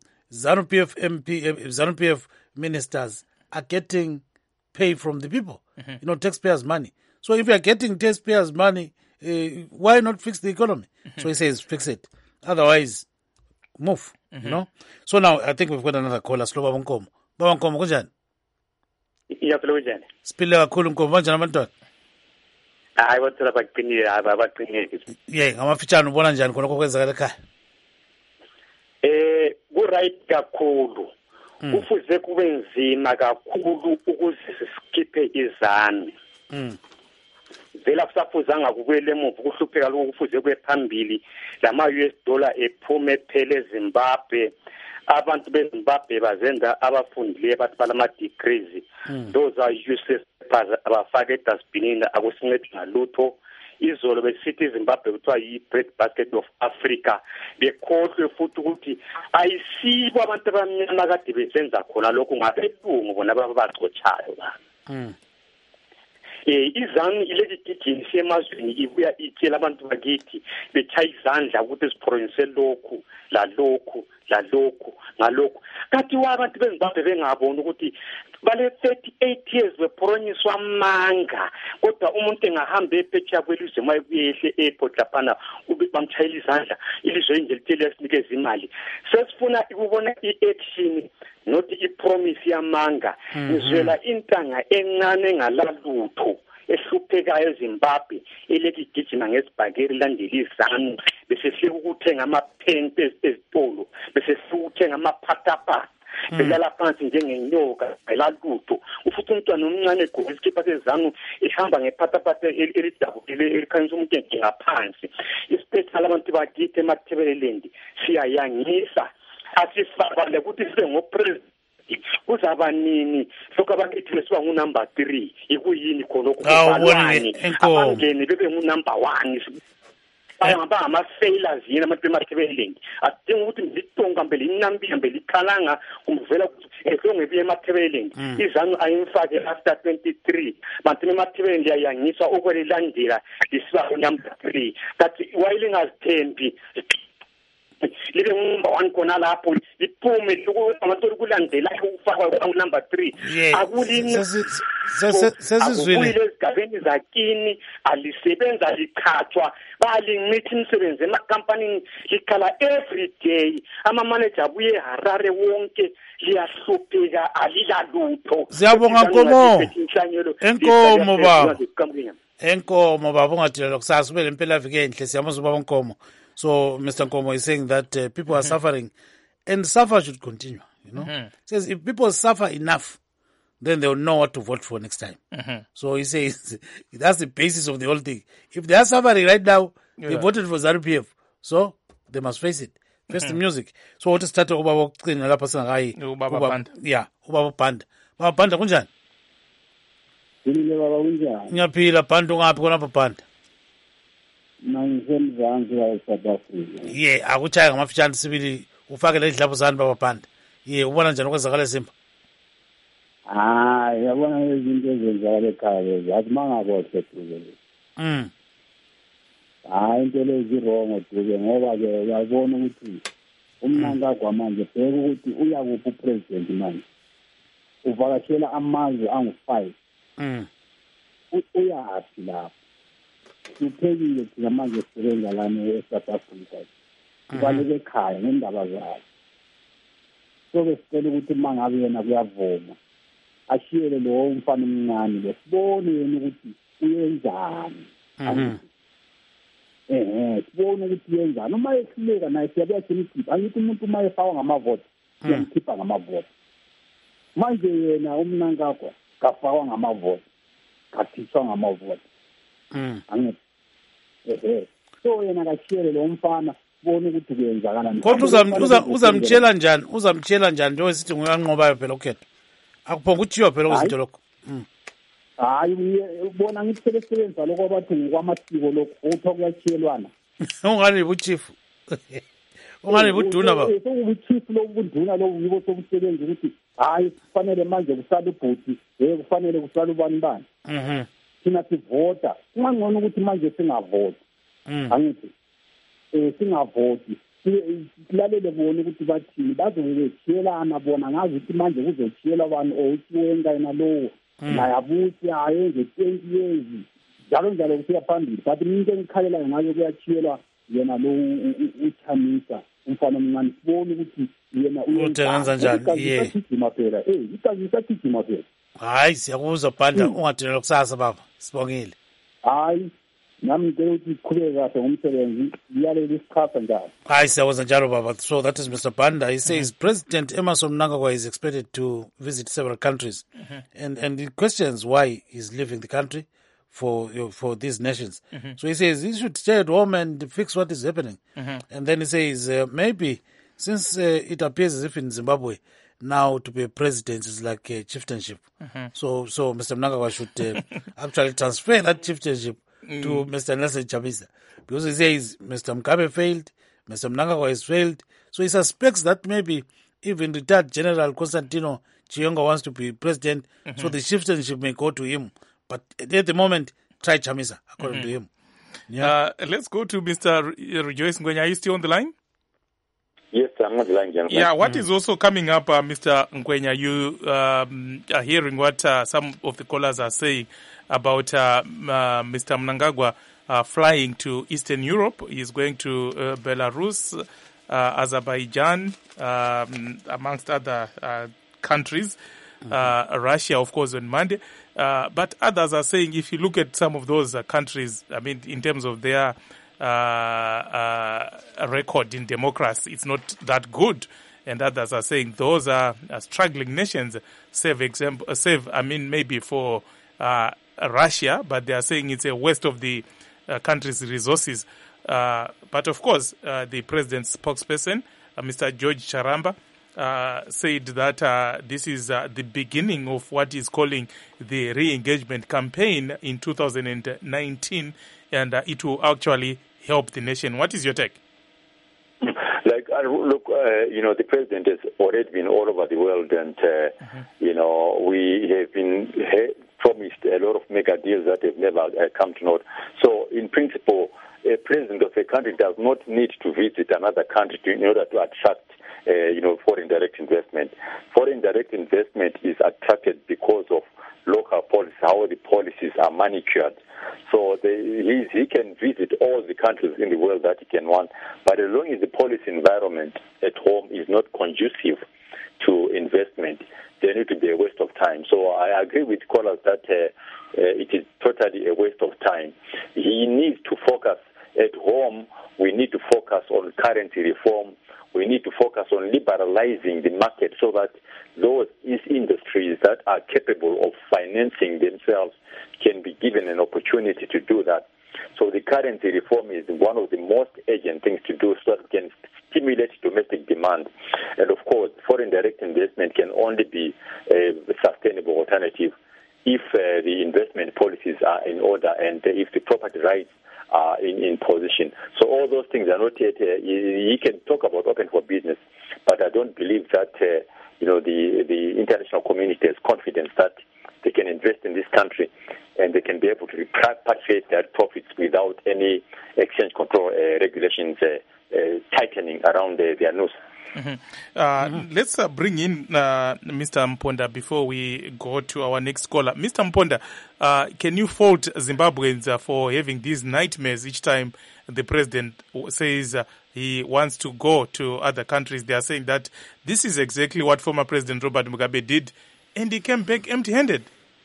ZANU-PF ministers are getting pay from the people, you know, taxpayers' money. So if you are getting taxpayers' money, why not fix the economy? So he says, fix it. Otherwise, move, you know. So now I think we've got another caller. Slow Baba Nkomo. Baba Nkomo, kunjani? Iyaphila Siphile kakhulu Nkomo, kanjani abantwana? Hayi wathula baqinile abaqinile. Ngamafitshane ubona njani khona okwenzakala ekhaya? Ku-right kakhulu. Kufuze kube nzima kakhulu ukuze siskiphe iZANU. Vela kusafuzanga kubuyele emuva kuhlupheka lokho kufuze kuye phambili lama-US dollar ephume ephele eZimbabwe abantu beZimbabwe bazenza abafundileyo bathi balama-degrees those are useless papers abafake edustbinini akusincedi ngalutho izolo besithi iZimbabwe kuthiwa yi-bread basket of Africa bekhohlwe futhi ukuthi ayisibo abantu abamnyama kade besenza khona lokho ngabelungu bona babacotshayo iZANU ilegigijini semazweni ibuya itshela abantu bakithi betshaya izandla ukuthi siphronise lokhu ngalokhu kathi abantu beZimbabwe bengabona ukuthi bale 38 years bephroniswa amanga kodwa umuntu engahamba ephetsha kwelizwe mayehle airport laphana ube bamtshayela izandla ilizwe nje litshela sinikeza imali sesifuna ukubona i-action not i-promise yamanga izwela intanga encane ngalalutho ehluphekayo eZimbabwe elekigijima ngesibhakeri landela iZANU bese ukuthenga amaphente ezitolo bese ukuthenga amaphathaphatha belala phansi njengenyoka elalutho ufuthi umntwana omncane egqoke isikipha seZANU ehamba ngephathaphatha elidabukile elikhanyisa umuntu ngaphansi isipecial abantu bakithi eMathebeleland siyayangisa asifakale ukuthi sibe ngopresident kuzaba nini lokho abakithi besiba ngu-number 3 ikuyini khona okubalwani abangene bebe ngu-number 1 bayahamba ngama-failures yini abantu eMathebeleland adinga ukuthi ngitonga mbele inambiya mbele ikhalanga kumvela ukuthi ngebuye eMathebeleland iZANU ayimfake after 23 bantu eMathebeleland yayangiswa okwelilandela lisiba ngu-number 3 that while ingazithembi libe number 1 khona lapho liphume amatoli kulandelayo ukufakwa number 3 akulini sesizwile ezigabeni zakini alisebenza lichathwa balingithi imisebenzi emakhampanini likhala every day ama-manager abuye eHarare wonke liyahlupheka alilalutho. Siyabonga Nkomo. Enkomo baba. Enkomo baba ungadilelwa kusasa ube lempela viki enhle siyamazi ubaba Nkomo. So Mr. Nkomo is saying that people are suffering and suffer should continue, you know. Says if people suffer enough then they will know what to vote for next time. So he says that's the basis of the whole thing. If they are suffering right now, they voted for ZANU-PF. So they must face it. Face the music. So what is start ubaba wokucina lapha singakayi ubaba Banda. Yeah, ubaba Banda. Baba Banda kunjani? Yini baba kunjani? Ngiyaphila Banda ungaphi khona Baba Banda? Nangisemzansi la South Africa. Yeah, akuchaya ngamafitshane sibili ufake le dlaphu zani Baba Banda. Yeah, ubona njani okwenzakala eZimba? Yabona izinto ezenzakala ekhaya zathi mangabo sethuke. Into lezi wrong duke ngoba ke uyabona ukuthi umnangagwa manje bheka ukuthi uya kuphi upresident manje. Uvakashela amazwe angu5. Uyathi lapho. Uphekile thina manje sisebenza lana eSouth Africa. Kubaleke ekhaya ngendaba zayo. So besicela ukuthi mangabe yena kuyavuma ashiyele lo mfana omncane lesibone yena ukuthi uyenzani. Sibone ukuthi yenzani noma ehluleka naye siyabuya simkhipha angithi umuntu uma efawa ngamavote siyamkhipha ngamavote manje yena umnankakho kafawa ngamavote kathithwa ngamavote angithi so yena kashiyele lo mfana sibone ukuthi kuyenzakalani kodwa uzamtshela njani njengoba sithi nguyanqobayo phela ukhetho akuphonga uthiwa phela kuzinto lokho ubona ngithi sebenza lokho abathi ngokwamasiko lokho uthi kuyachiyelwana ungani buchief ungani buduna baba sokubuchief lobuduna lobu yibo sokusebenza ukuthi hayi kufanele manje kusala ubhuti kufanele kusala ubani thina sivota kungangcono ukuthi manje singavoti angithi singavoti silalele bona ukuthi bathini bazobechiyelana bona ngazi ukuthi manje kuzochiyela abantu oyiwenga yena lowo nayabuthi ayenze 20 years njalo kusiya phambili but into engikhalela ngayo kuyachiyelwa yena lo uChamisa umfana omncane sibone ukuthi yena uyenza njani igijima phela igazi isagijima phela hayi siyakuzwa Banda ungadinelwa kusasa baba sibongile hayi nami ngeke ukuthi iqhubeke kahle ngomsebenzi iyaleli isikhatha njalo hayi siyakuzwa njalo baba. So that is Mr. Banda. He says President Emmerson Mnangagwa is expected to visit several countries and he questions why he's leaving the country for these nations. So he says he should stay at home and fix what is happening. And then he says maybe since it appears as if in Zimbabwe now to be a president is like a chieftainship. So Mr. Mnangagwa should actually transfer that chieftainship to Mr. Nelson Chamisa, because he says Mr. Mugabe failed, Mr. Mnangagwa has failed. So he suspects that maybe even retired General Constantino Chiyonga wants to be president, so the chieftainship may go to him. But at the moment, try Chamisa, according to him. Yeah. Let's go to Mr. Rejoice Ngwenya. Are you still on the line? Yes, I'm on the line, gentlemen. Yeah, what is also coming up, Mr. Ngwenya, you are hearing what some of the callers are saying about Mr. Mnangagwa flying to Eastern Europe. He's going to Belarus, Azerbaijan, amongst other countries, Russia, of course, on Monday. But others are saying if you look at some of those countries, I mean, in terms of their record in democracy, it's not that good. And others are saying those are struggling nations, maybe for Russia, but they are saying it's a waste of the country's resources. But of course, the president's spokesperson, Mr. George Charamba, said that this is the beginning of what he's calling the re-engagement campaign in 2019, and it will actually help the nation. What is your take? Look, the president has already been all over the world, and we have been promised a lot of mega deals that have never come to naught. So, in principle, a president of a country does not need to visit another country in order to attract foreign direct investment. Foreign direct investment is attracted because of local policies, how the policies are manicured. So he can visit all the countries in the world that he can want, but as long as the policy environment at home is not conducive to investment, there need to be a waste of time. So I agree with callers that it is totally a waste of time. He needs to focus at home. We need to focus on currency reform. We need to focus on liberalizing the market so that those industries that are capable of financing themselves can be given an opportunity to do that. So the currency reform is one of the most urgent things to do so that we can stimulate domestic demand. And of course, foreign direct investment can only be a sustainable alternative if the investment policies are in order and if the property rights are in position. So all those things are not yet, you can talk about open for business, but I don't believe that, the international community has confidence that they can invest in this country and they can be able to repatriate their profits without any exchange control regulations tightening around their nose. Mm-hmm. Let's bring in Mr. Mponda before we go to our next caller. Mr. Mponda, can you fault Zimbabweans for having these nightmares each time the president says he wants to go to other countries? They are saying that this is exactly what former President Robert Mugabe did, and he came back empty-handed.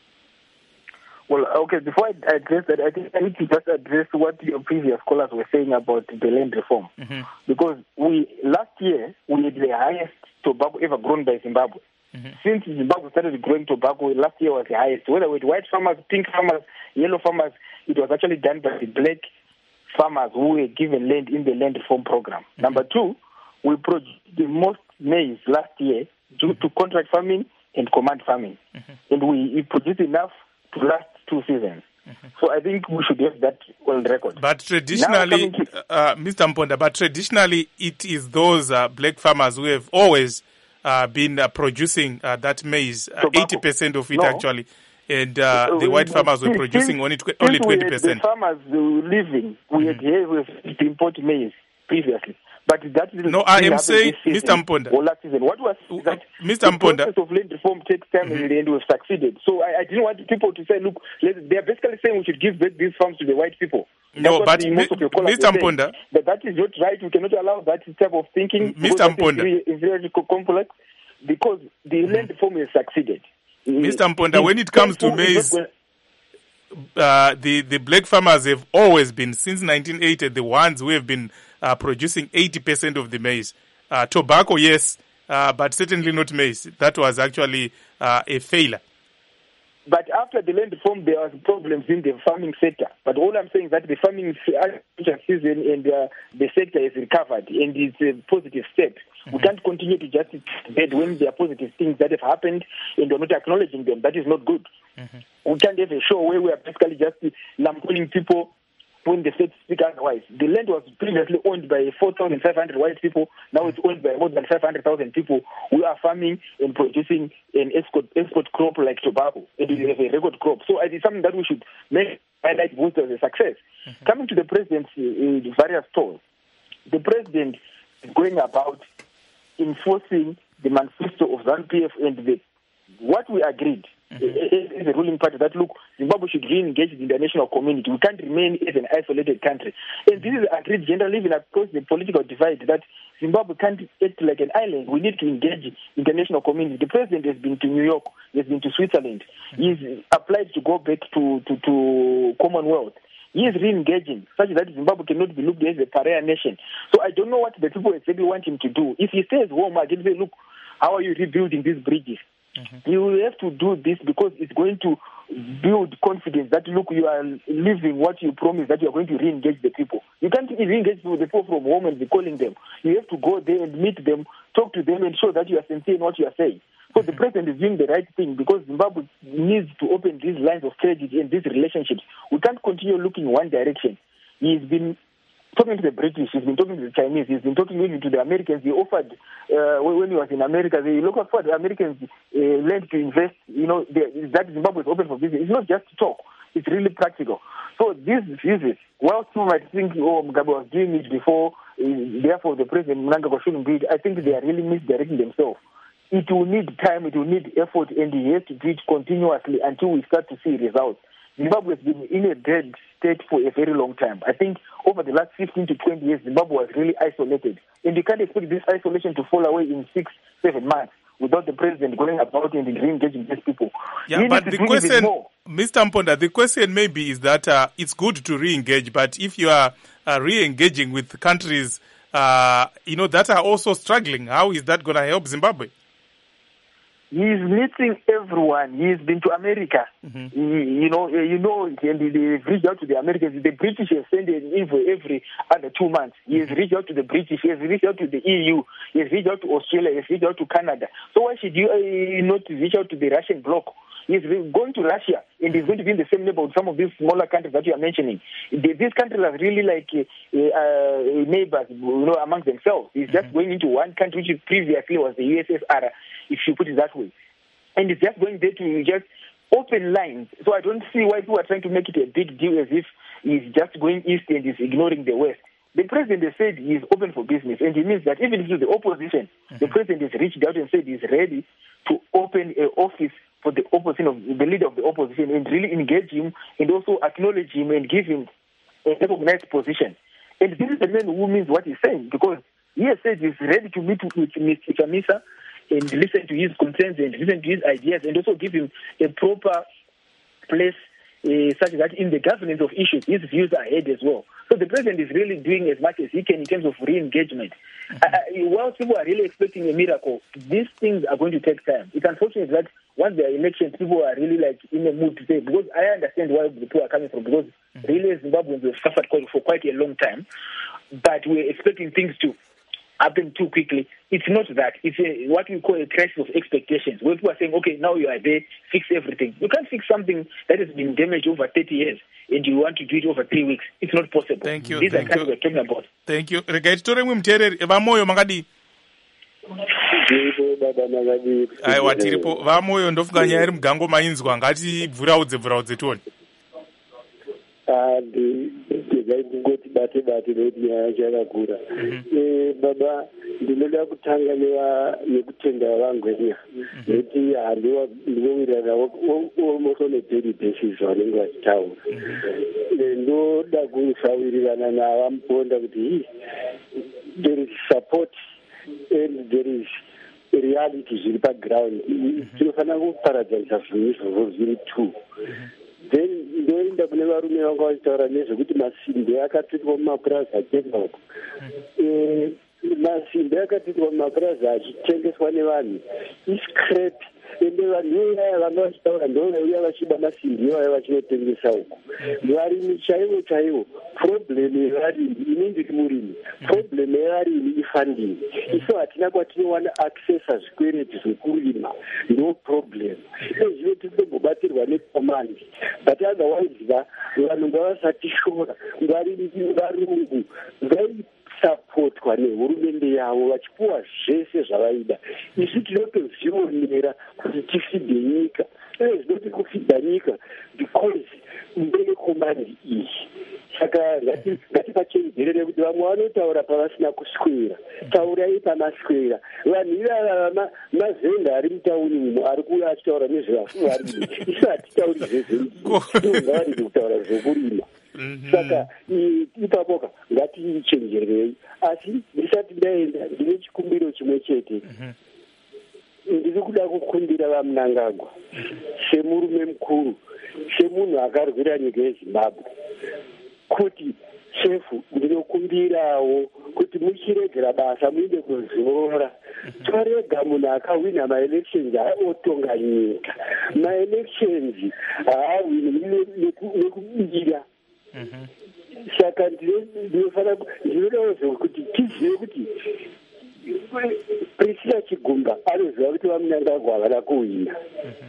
Well, okay, before I address that, I think I need to just address what your previous callers were saying about the land reform. Mm-hmm. Because last year, we had the highest tobacco ever grown by Zimbabwe. Mm-hmm. Since Zimbabwe started growing tobacco, last year was the highest. Whether with white farmers, pink farmers, yellow farmers, it was actually done by the black farmers who were given land in the land reform program. Mm-hmm. Number two, we produced the most maize last year due to contract farming and command farming. Mm-hmm. And we produced enough to last 2 seasons. Mm-hmm. So I think we should have that on record. But traditionally, Mr. Mponda, it is those black farmers who have always been producing that maize, 80% of it actually, and the white farmers were producing only 20%. The farmers living, we had to import maize previously. But that is no, I am saying, Mr. Mponda. What was that? Mr. Mponda. The process of land reform takes time and we've succeeded. So I didn't want people to say, look, they are basically saying we should give back these farms to the white people. No, but Mr. Mponda. But that is not right. We cannot allow that type of thinking. Mr. Mponda. It's very complex because the land reform has succeeded. Mr. Mponda, when it comes to maize, the black farmers have always been, since 1980, the ones who have been producing 80% of the maize. Tobacco, yes, but certainly not maize. That was actually a failure. But after the land reform, there was problems in the farming sector. But all I'm saying is that the farming season and the sector is recovered, and it's a positive step. Mm-hmm. We can't continue to just debate when there are positive things that have happened and we're not acknowledging them. That is not good. Mm-hmm. We can't have a show where we are basically just lampooning people when the facts speak otherwise. The land was previously owned by 4,500 white people. Now it's owned by more than 500,000 people who are farming and producing an export crop like tobacco. It is a record crop. So it is something that we should highlight both as a success. Mm-hmm. Coming to the president's various talks, the president is going about enforcing the manifesto of ZANU-PF and what we agreed. Is a ruling party that, look, Zimbabwe should re-engage the international community. We can't remain as an isolated country. And this is agreed generally even across the political divide that Zimbabwe can't act like an island. We need to engage the international community. The president has been to New York. He has been to Switzerland. He's applied to go back to Commonwealth. He is re-engaging such that Zimbabwe cannot be looked at as a pariah nation. So I don't know what the people exactly want him to do. If he stays home, I can say, look, how are you rebuilding these bridges? Mm-hmm. You have to do this because it's going to build confidence that, look, you are living what you promised, that you are going to re-engage the people. You can't re-engage the people from home and be calling them. You have to go there and meet them, talk to them, and show that you are sincere in what you are saying. So the president is doing the right thing because Zimbabwe needs to open these lines of credit and these relationships. We can't continue looking in one direction. He's been talking to the British, he's been talking to the Chinese, he's been talking even to the Americans. He offered, when he was in America, they looked for the Americans land to invest, that Zimbabwe is open for business. It's not just talk. it's really practical. So this is, whilst people might think, oh, Mugabe was doing it before, therefore the President Mnangagwa shouldn't do it, I think they are really misdirecting themselves. It will need time, it will need effort, and he has to do it continuously until we start to see results. Zimbabwe has been in a dead state for a very long time. I think over the last 15 to 20 years, Zimbabwe was really isolated. And you can't expect this isolation to fall away in 6-7 months without the president going about and re-engaging these people. Yeah, but the question, Mr. Mponda, the question maybe is that it's good to re-engage, but if you are re-engaging with countries, that are also struggling, how is that going to help Zimbabwe? He's meeting everyone. He's been to America. Mm-hmm. And they've reached out to the Americans. The British have sent an envoy every other 2 months. He has reached out to the British. He has reached out to the EU. He has reached out to Australia. He has reached out to Canada. So why should you not reach out to the Russian bloc? He's going to Russia, and he's going to be in the same neighborhood with some of these smaller countries that you are mentioning. These countries are really like neighbors, among themselves. He's just going into one country which previously was the USSR, if you put it that way. And he's just going there to just open lines. So I don't see why people are trying to make it a big deal as if he's just going east and he's ignoring the west. The president has said he's open for business, and it means that even to the opposition, the president has reached out and said he's ready to open an office for the opposition, of the leader of the opposition, and really engage him and also acknowledge him and give him a recognized position. And this is the man who means what he's saying, because he has said he's ready to meet with Mr. Chamisa and listen to his concerns and listen to his ideas, and also give him a proper place such that in the governance of issues, his views are heard as well. So the president is really doing as much as he can in terms of re-engagement. While people are really expecting a miracle, these things are going to take time. It's unfortunate that once there are elections, people are really in a mood to say, because I understand where the people are coming from, because really Zimbabweans have suffered for quite a long time, but we're expecting things to happen too quickly. It's not that. It's what we call a crisis of expectations, where people are saying, okay, now you are there, fix everything. You can't fix something that has been damaged over 30 years and you want to do it over 3 weeks. It's not possible. Thank you. These are things we're talking about. Thank you. Regaitore mumutereri vamoyo makadi. Aiwa tiripo vamoyo ndofunga nyaya iri mugango mainzwa ngati bvuraudze tione. Kungoti bate nekuti nyaya yacho yakakura. Baba, ndinoda kutanga nekutenda vangwenya nekuti ndinowirirana almost on a daily basis vanenge vachitaura. Ndoda kusawirirana navamuponda kuti there is support and there is reality zviri paground. Tinofanira kuparadzanisa zvinhu izvozvo zviri two. Then ndoenda kune varume vanga vachitaura nezvekuti masimbi akatsvetwa mumapurazi achienda uko. Masimbi akatsvetwa mumapurazi achitengeswa nevanhu iscrap, ende vanhu ivaya vanga vachitaura ndovauya vachiba masimbi ivaya vachinotengesa uko. Varimi chaivo problem yevarimi, ini ndiri murimi, problem yevarimi ifunding. Isu hatina kwatinowana accessa zvikwereti zvekurima, ndo problem. Izvo tinotombobatirwa necommand, but otherwise vanhu ngavasatishora, varungu vaisapotwa nehurumende yavo vachipuwa zvese zvavaida. Isu tinotozvionera kuti tifidhe nyika. Zvinoti kufidha nyika because mbele command iyi. Saka ngatipachenjerere kuti vamwe vanotaura pavasina kuswera. Taurai pamaswera. Vanhu ivava mazenda ari mutauni umo ari kuuya achitaura nezvevarimi. Isu hatitauri zvezvenziva, ngavarege kutaura zvokurima. Saka ipapoka ngatichenjererei. Asi ndisati ndaenda ndine chikumbiro chimwe chete. Ndiri kuda kukumbira vaMnangagwa semurume mukuru, semunhu akarwira nyika yeZimbabwe, kuti chefu ndinokumbirawo kuti muchiregera basa muinde kuzorora. Torega munhu akawina maelections otonga nyika. Maelections haawini nekubira. Saka ndinodawo kuti tizive kuti Priscilla Chigumba anoziva kuti vaMnangagwa havana kuwina.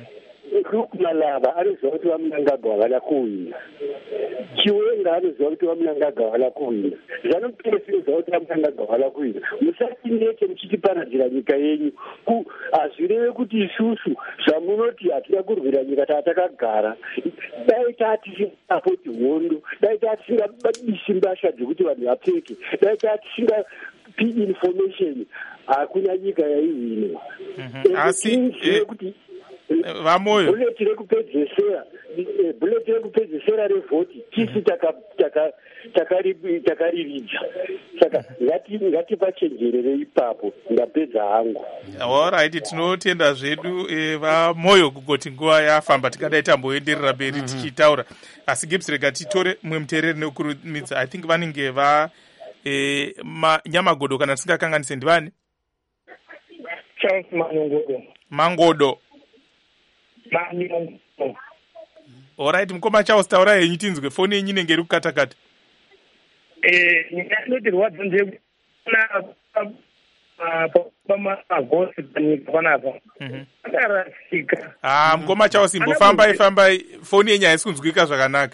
Malaba anoziva kuti vamunangagwa vala kuwina. Chiwenga anoziva kuti vamunangagwa vala kuwina. ZANU-PF inoziva kuti vamunangagwa vala kuwina. Musati neke muchitiparadzira nyika yenyu. Hazvireve kuti isusu zvamunoti hatina kurwira nyika tatakagara. Dai tatisingapoti hondo, dai tatisingabadisi mbasha dzekuti vanhu vapfeke, dai tatisingapi information, hakuna nyika yaihwina. Asi kuti vamoyo buleti rekupedzesera revhoti tisi takariridza. Saka ngatipachenjerere ipapo, ndapedza hangu. Alright, tinotenda zvedu vamoyo kugoti nguva yafamba tikadai tamboenderera mberi tichitaura. Asi Gibbs rega titore mumwe muteereri nekurumidza. I think vanenge Nyamagodo kana tisingakanganise ndivani? Charles Mangodo. Alright, mukoma Charles taura henyu tinzwe, foni yenyu inenge iri kukatakata. Ndinotirwadza ndekuona pamagosi panyika panapa akarasika. Mukoma Charles imbofambai, foni yenyu haisi kunzwika zvakanaka.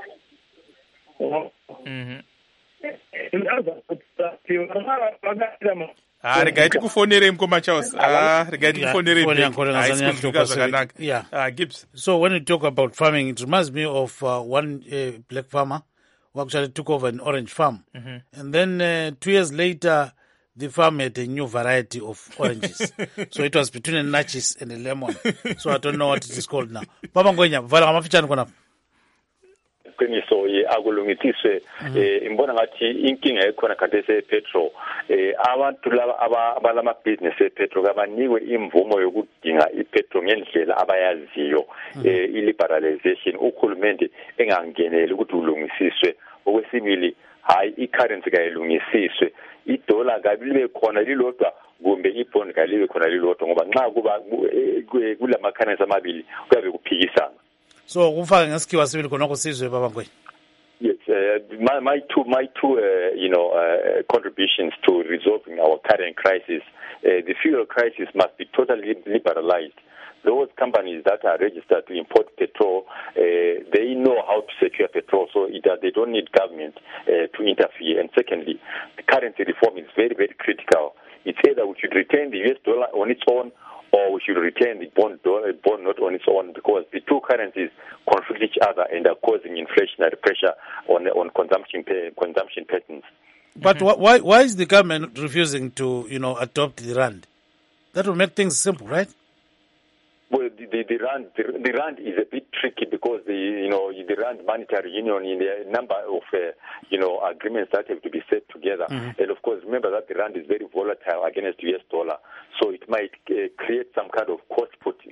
Regai tikufonerei mukoma Charles. Regai tikufonerei haisi kunzwika zvakanaka. Gibbs. So when we talk about farming, it reminds me of one black farmer who actually took over an orange farm. And then 2 years later, the farm had a new variety of oranges. So it was between a nachis and a lemon. So I don't know what it is called now. Baba Ngwenya, vala kamafichani kona. Qiniso akulungisiswe imbona ngathi inkinga ekhona khathesi petrol abantu laba abalama business epetrol abanikwe imvumo yokudinga ipetrol ngendlela abayaziyo iliberalization ukhulumende engangeneli ukuthi ulungisiswe. Okwesibili hayi icurrency kayilungisiswe, idola kabibe khona lilodwa kumbe ibond kalibe khona lilodwa ngoba nxa kuba kulama currency amabili kuyabe kuphikisana. So kufaka ngesikhiwa sibili khona kusizwe baba Ngwenya. Yes, my two contributions to resolving our current crisis. The fuel crisis must be totally liberalized. Those companies that are registered to import petrol, they know how to secure petrol, so they don't need government to interfere. And secondly, the currency reform is very, very critical. It's either we should retain the US dollar on its own, or we should retain the bond not on its own, because the two currencies conflict each other and are causing inflationary pressure on consumption patterns. But why is the government refusing to adopt the rand? That will make things simple, right? Well, the rand is a bit tricky because the rand monetary union in a number of agreements that have to be set together, and of course remember that the rand is very volatile against US dollar, so it might create some kind of cost push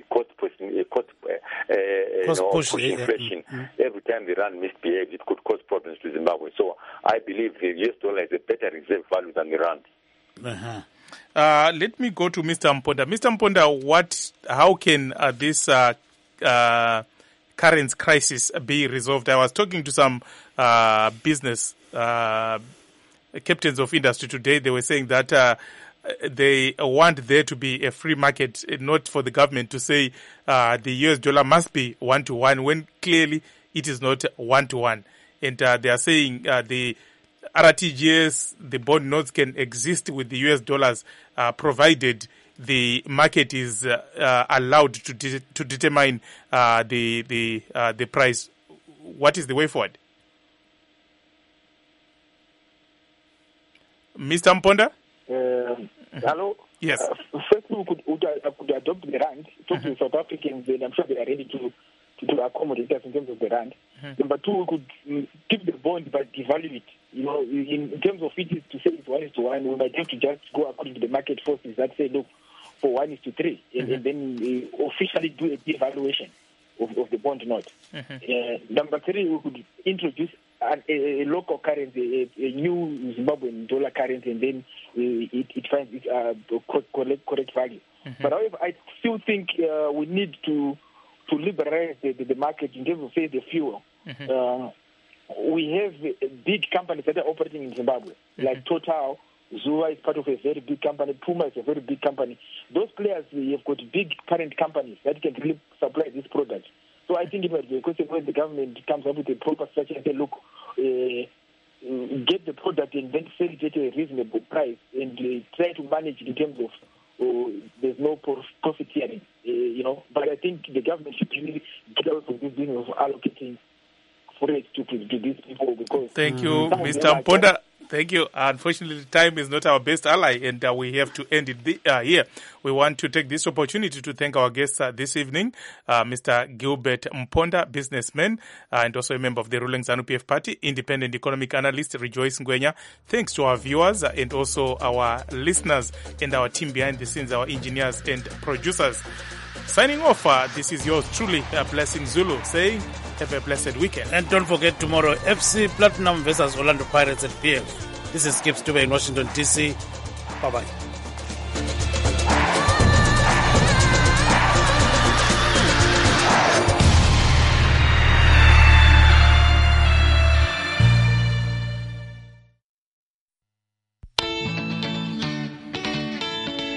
inflation. Every time the rand misbehaves, it could cause problems to Zimbabwe. So I believe the US dollar is a better reserve value than the rand. Let me go to Mr. Mponda. Mr. Mponda, how can this current crisis be resolved? I was talking to some business captains of industry today. They were saying that they want there to be a free market, not for the government to say the US dollar must be 1-to-1 when clearly it is not 1-to-1. And they are saying the RTGS, the bond notes can exist with the US dollars, provided the market is allowed to determine the price. What is the way forward? Mr. Mponda? Hello? Yes. First, we could adopt the rand, talk to South Africans, and I'm sure they are ready to accommodate us in terms of the rand. Number two, we could keep the bond but devalue it. In terms of it is to say it's 1:1, we might have to just go according to the market forces that say, look, for 1:3, and then officially do a devaluation of the bond note. Number three, we could introduce a local currency, a new Zimbabwean dollar currency, and then it finds its correct value. But however, I still think we need to liberalize the market in terms of, say, the fuel. We have big companies that are operating in Zimbabwe, like Total, Zua is part of a very big company. Puma is a very big company. Those players, have got big parent companies that can really supply this product. So I think it might be a question when the government comes up with a proper structure and say, look, get the product and then sell it at a reasonable price and try to manage in terms of there's no profit sharing, But I think the government should really get out of this business of allocating forex to these people because... Thank you, Mr. Mponda. Thank you. Unfortunately, time is not our best ally, and we have to end it here. We want to take this opportunity to thank our guests this evening, Mr. Gilbert Mponda, businessman, and also a member of the ruling ZANU-PF party, independent economic analyst Rejoice Ngwenya. Thanks to our viewers and also our listeners and our team behind the scenes, our engineers and producers. Signing off, this is yours truly, Blessing Zulu, saying have a blessed weekend. And don't forget tomorrow, FC Platinum versus Orlando Pirates at PF. This is Skip Stube in Washington, D.C. Bye-bye.